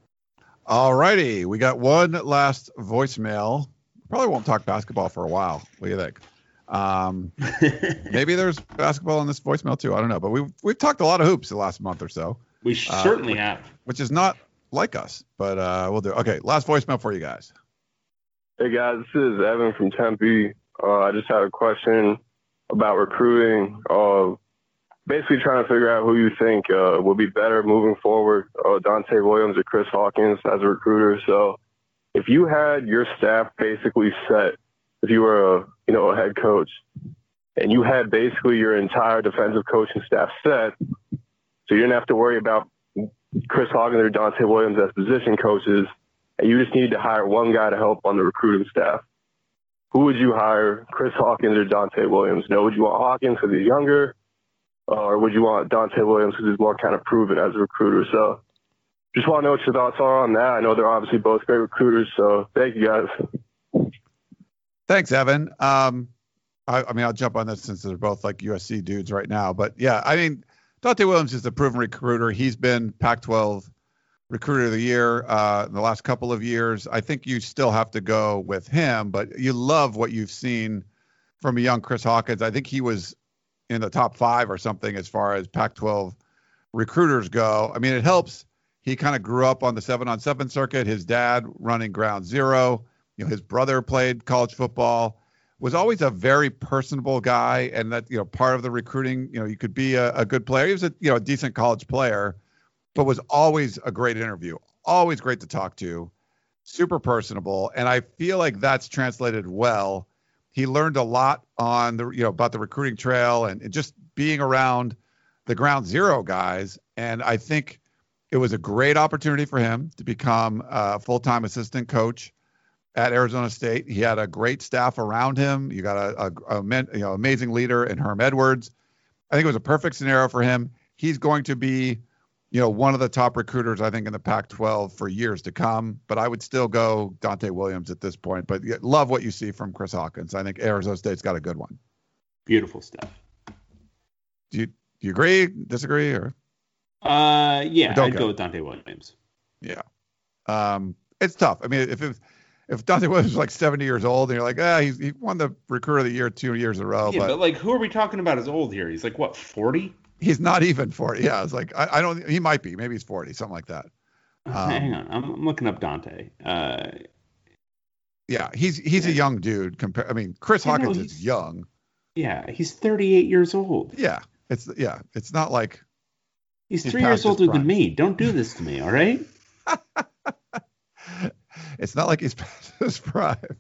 All righty. We got one last voicemail. Probably won't talk basketball for a while. What do you think? Um, maybe there's basketball in this voicemail too. I don't know. But we've, we've talked a lot of hoops the last month or so. We uh, certainly which, have. Which is not like us, but uh, we'll do. Okay, last voicemail for you guys. Hey, guys. This is Evan from Tempe. Uh, I just had a question about recruiting. Uh, Basically trying to figure out who you think uh, will be better moving forward, uh, Dante Williams or Chris Hawkins as a recruiter. So if you had your staff basically set, if you were a, you know, a head coach, and you had basically your entire defensive coaching staff set, so you didn't have to worry about Chris Hawkins or Dante Williams as position coaches, and you just needed to hire one guy to help on the recruiting staff, who would you hire, Chris Hawkins or Dante Williams? No, would you want Hawkins because he's younger? Or would you want Dante Williams because he's more kind of proven as a recruiter? So just want to know what your thoughts are on that. I know they're obviously both great recruiters, so thank you guys. Thanks, Evan. Um, I, I mean, I'll jump on this since they're both like U S C dudes right now. But, yeah, I mean, Dante Williams is a proven recruiter. He's been Pac twelve Recruiter of the Year uh, in the last couple of years. I think you still have to go with him, but you love what you've seen from a young Chris Hawkins. I think he was in the top five or something as far as Pac twelve recruiters go. I mean, it helps. He kind of grew up on the seven on seven circuit. His dad running Ground Zero. You know, his brother played college football. Was always a very personable guy, and that, you know, part of the recruiting, you know, you could be a, a good player. He was a, you know, a decent college player, but was always a great interview, always great to talk to, super personable. And I feel like that's translated well. He learned a lot on the, you know, about the recruiting trail and, and just being around the Ground Zero guys. And I think it was a great opportunity for him to become a full-time assistant coach at Arizona State. He had a great staff around him. You got a, a, a you know, amazing leader in Herm Edwards. I think it was a perfect scenario for him. He's going to be, you know, one of the top recruiters, I think, in the Pac twelve for years to come. But I would still go Dante Williams at this point. But love what you see from Chris Hawkins. I think Arizona State's got a good one. Beautiful stuff. Do you, do you agree, disagree, or? Uh, yeah, Don't I'd go. go with Dante Williams. Yeah. Um, it's tough. I mean, if it was, if Dante Williams was like seventy years old and you're like, ah, he's, he won the recruiter of the year two years in a row. Yeah, but, but like, who are we talking about as old here? He's like, what, forty? He's not even forty. Yeah, it's like, I, I don't, he might be. Maybe he's forty, something like that. Um, Hang on. I'm, I'm looking up Dante. Uh, yeah, he's he's a young dude. Compare. I mean, Chris Yeah, no, Hawkins he's- is young. yeah, he's thirty-eight years old. Yeah, it's yeah, it's not like He's He's three past years his older than prime. me. Don't do this to me, all right? it's not like he's past his prime.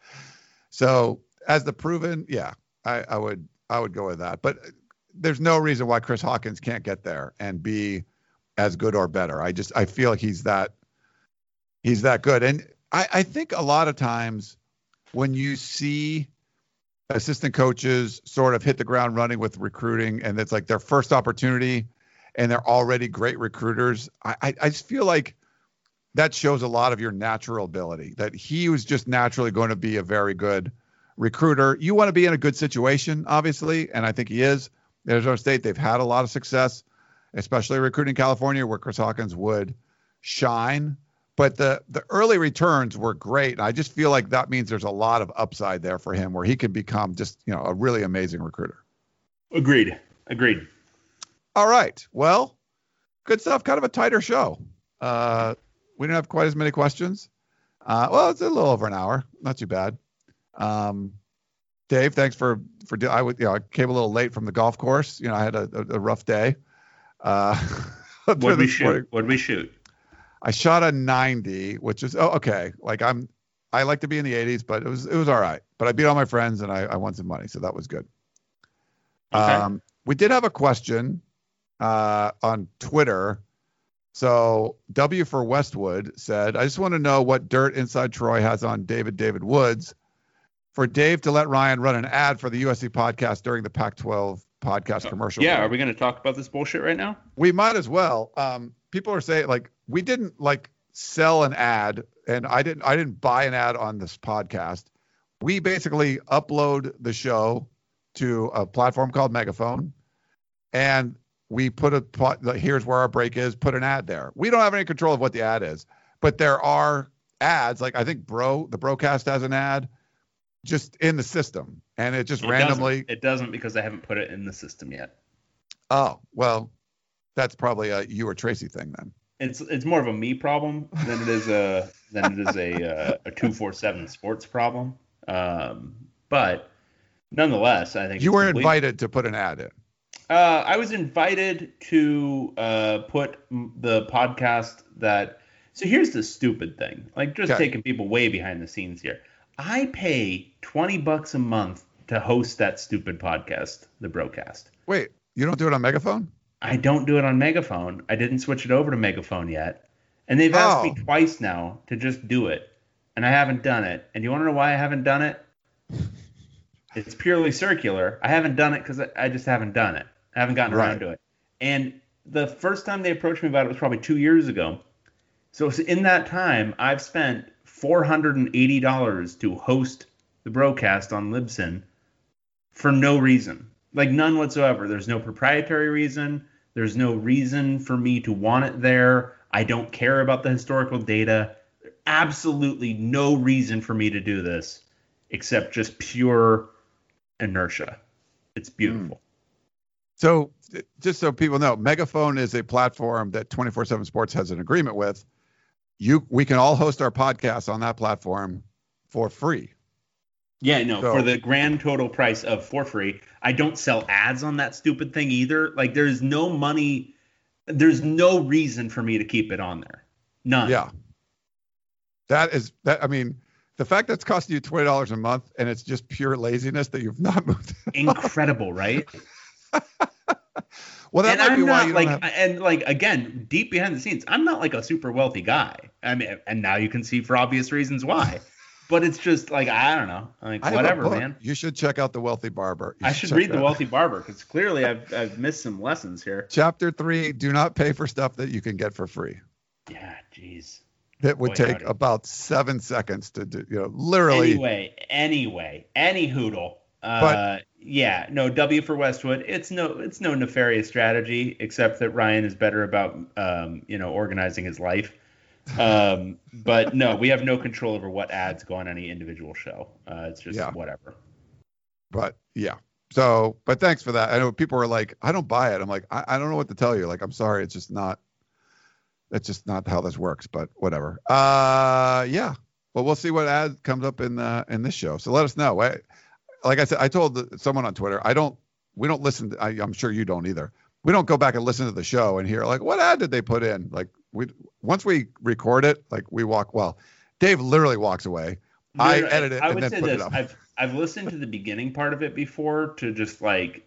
So as the proven, yeah, I, I would I would go with that. But there's no reason why Chris Hawkins can't get there and be as good or better. I just I feel like he's that he's that good. And I, I think a lot of times when you see assistant coaches sort of hit the ground running with recruiting and it's like their first opportunity and they're already great recruiters, I, I, I just feel like that shows a lot of your natural ability, that he was just naturally going to be a very good recruiter. You want to be in a good situation, obviously, and I think he is. Arizona State, they've had a lot of success, especially recruiting California, where Chris Hawkins would shine. But the the early returns were great. And I just feel like that means there's a lot of upside there for him where he can become just, you know, a really amazing recruiter. Agreed. Agreed. All right. Well, good stuff. Kind of a tighter show. Uh, we didn't have quite as many questions. Uh, well, it's a little over an hour. Not too bad. Um, Dave, thanks for, for, I would, you know, I came a little late from the golf course. You know, I had a, a, a rough day. Uh, What did we this shoot? morning. What did we shoot? I shot a ninety, which is, oh, okay. Like I'm, I like to be in the eighties, but it was, it was all right. But I beat all my friends and I, I won some money. So that was good. Okay. Um, we did have a question uh, on Twitter. So W for Westwood said, I just want to know what dirt Inside Troy has on David David Woods for Dave to let Ryan run an ad for the U S C podcast during the Pac twelve podcast commercial. Yeah, break. are we going to talk about this bullshit right now? We might as well. Um, people are saying like we didn't like sell an ad, and I didn't. I didn't buy an ad on this podcast. We basically upload the show to a platform called Megaphone, and we put a pot- like, here's where our break is. Put an ad there. We don't have any control of what the ad is, but there are ads. Like I think Bro the Broadcast has an ad just in the system, and it just It randomly. doesn't, it doesn't because I haven't put it in the system yet. Oh well, that's probably a you or Tracy thing then. It's it's more of a me problem than it is a than it is a uh, a two four seven sports problem. Um, but nonetheless, I think You it's were complete- invited to put an ad in. Uh, I was invited to uh, put m- the podcast that. So here's the stupid thing. Like just Okay. taking people way behind the scenes here. I pay twenty bucks a month to host that stupid podcast, the Broadcast. Wait, you don't do it on Megaphone? I don't do it on Megaphone. I didn't switch it over to Megaphone yet. And they've asked Oh. me twice now to just do it. And I haven't done it. And you want to know why I haven't done it? It's purely circular. I haven't done it because I, I just haven't done it. I haven't gotten around Right. to it. And the first time they approached me about it was probably two years ago. So in that time, I've spent four hundred eighty dollars to host the Broadcast on Libsyn for no reason. Like none whatsoever. There's no proprietary reason. There's no reason for me to want it there. I don't care about the historical data. Absolutely no reason for me to do this except just pure inertia. It's beautiful. So just so people know, Megaphone is a platform that twenty-four seven Sports has an agreement with. You, we can all host our podcasts on that platform for free. Yeah, no, So- for the grand total price of for free. I don't sell ads on that stupid thing either. Like, there's no money. There's no reason for me to keep it on there. None. Yeah. That is that. I mean, the fact that it's costing you twenty dollars a month and it's just pure laziness that you've not moved. Incredible, right? Well, that and might I'm be why not you like, don't have. and like again, deep behind the scenes, I'm not like a super wealthy guy. I mean, and now you can see for obvious reasons why. But it's just like, I don't know, like I have a whatever, book. man. You should check out The Wealthy Barber. You I should check read The that. Wealthy Barber because clearly I've I've missed some lessons here. Chapter three: Do not pay for stuff that you can get for free. Yeah, jeez. It would Boy, take howdy. about seven seconds to do. You know, literally. Anyway, anyway, any hoodle. Uh, yeah, no W for Westwood. It's no, it's no nefarious strategy, except that Ryan is better about, um, you know, organizing his life. Um, but no, we have no control over what ads go on any individual show. Uh, it's just Yeah. whatever. But yeah. So, but thanks for that. I know people are like, I don't buy it. I'm like, I, I don't know what to tell you. Like, I'm sorry. It's just not, that's just not how this works, but whatever. Uh, yeah. Well, we'll see what ad comes up in, uh, in this show. So let us know. I, like I said, I told the, someone on Twitter, I don't, we don't listen. To, I, I'm sure you don't either. We don't go back and listen to the show and hear like, what ad did they put in? Like we, once we record it, like we walk, well, Dave literally walks away. I No, no, edit it I and would then say put this. it up. I've I've listened to the beginning part of it before to just like,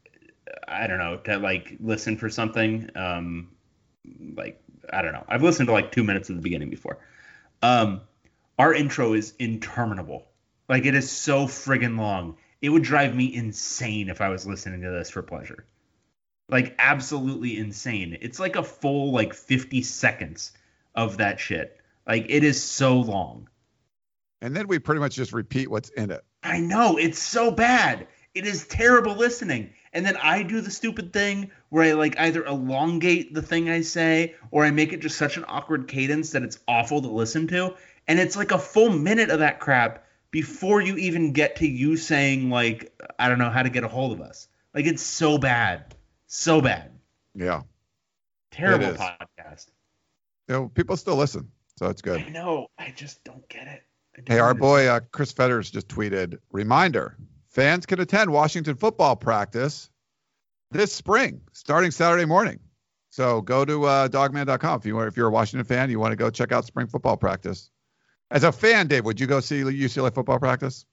I don't know, to like listen for something. Um, like I don't know. I've listened to like two minutes of the beginning before. Um, our intro is interminable. Like it is so friggin' long. It would drive me insane if I was listening to this for pleasure. Like absolutely insane. It's like a full like fifty seconds of that shit. Like it is so long. And then we pretty much just repeat what's in it. I know, it's so bad. It is terrible listening. And then I do the stupid thing where I like either elongate the thing I say or I make it just such an awkward cadence that it's awful to listen to. And it's like a full minute of that crap before you even get to you saying like, I don't know how to get a hold of us. Like it's so bad. So bad. Yeah. Terrible It is. podcast. You know, people still listen, so it's good. I know. I just don't get it. I don't Hey, our understand. boy uh, Chris Fetters just tweeted, reminder, fans can attend Washington football practice this spring, starting Saturday morning. So go to uh, dogman dot com if you want, if you're a Washington fan, you want to go check out spring football practice. As a fan, Dave, would you go see U C L A football practice?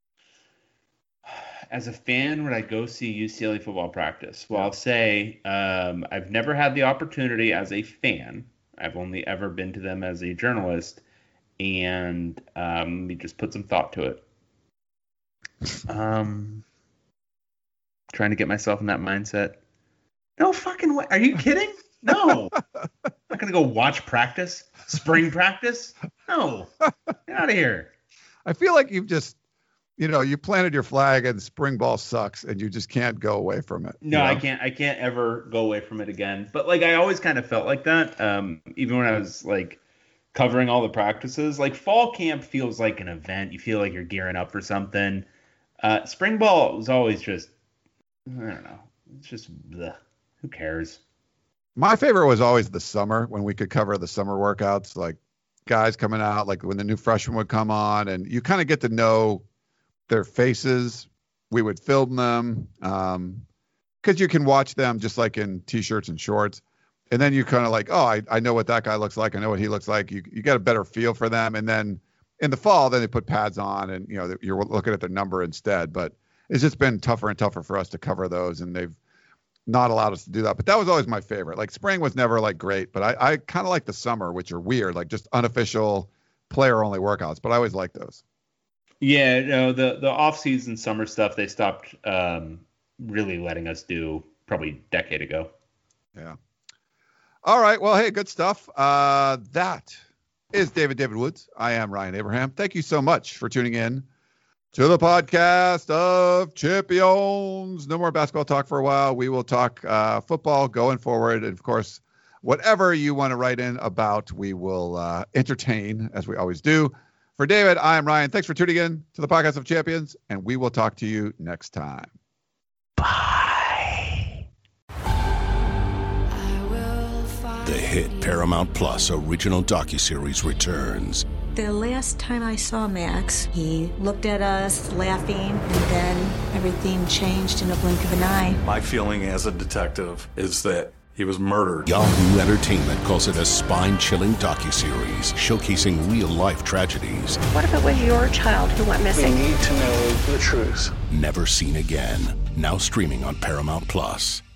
As a fan, would I go see U C L A football practice? Well, I'll say um, I've never had the opportunity as a fan. I've only ever been to them as a journalist, and um, let me just put some thought to it. Um, trying to get myself in that mindset. No fucking way. Are you kidding? No. I'm not going to go watch practice. Spring practice? No. Get out of here. I feel like you've just, you know, you planted your flag and spring ball sucks and you just can't go away from it. No, you know? I can't. I can't ever go away from it again. But like, I always kind of felt like that. Um, even when I was like covering all the practices, like fall camp feels like an event. You feel like you're gearing up for something. Uh, spring ball was always just, I don't know. It's just, bleh. Who cares? My favorite was always the summer when we could cover the summer workouts, like guys coming out, like when the new freshmen would come on, and you kind of get to know their faces. We would film them um, because you can watch them just like in t-shirts and shorts. And then you kind of like, oh, I, I know what that guy looks like. I know what he looks like. You you get a better feel for them. And then in the fall, then they put pads on and, you know, you're looking at their number instead. But it's just been tougher and tougher for us to cover those. And they've not allowed us to do that. But that was always my favorite. Like spring was never like great, but I, I kind of like the summer, which are weird, like just unofficial player only workouts. But I always like those. Yeah, no, the the off season summer stuff they stopped um, really letting us do probably a decade ago. Yeah. All right. Well, hey, good stuff. Uh, that is David David Woods. I am Ryan Abraham. Thank you so much for tuning in to the podcast of Champions. No more basketball talk for a while. We will talk uh, football going forward. And of course, whatever you want to write in about, we will uh, entertain as we always do. For David, I am Ryan. Thanks for tuning in to the podcast of Champions, and we will talk to you next time. Bye. The hit Paramount Plus original docuseries returns. The last time I saw Max, he looked at us laughing, and then everything changed in a blink of an eye. My feeling as a detective is that he was murdered. Yahoo Entertainment calls it a spine-chilling docuseries showcasing real-life tragedies. What if it was your child who went missing? We need to know the truth. Never seen again. Now streaming on Paramount Plus.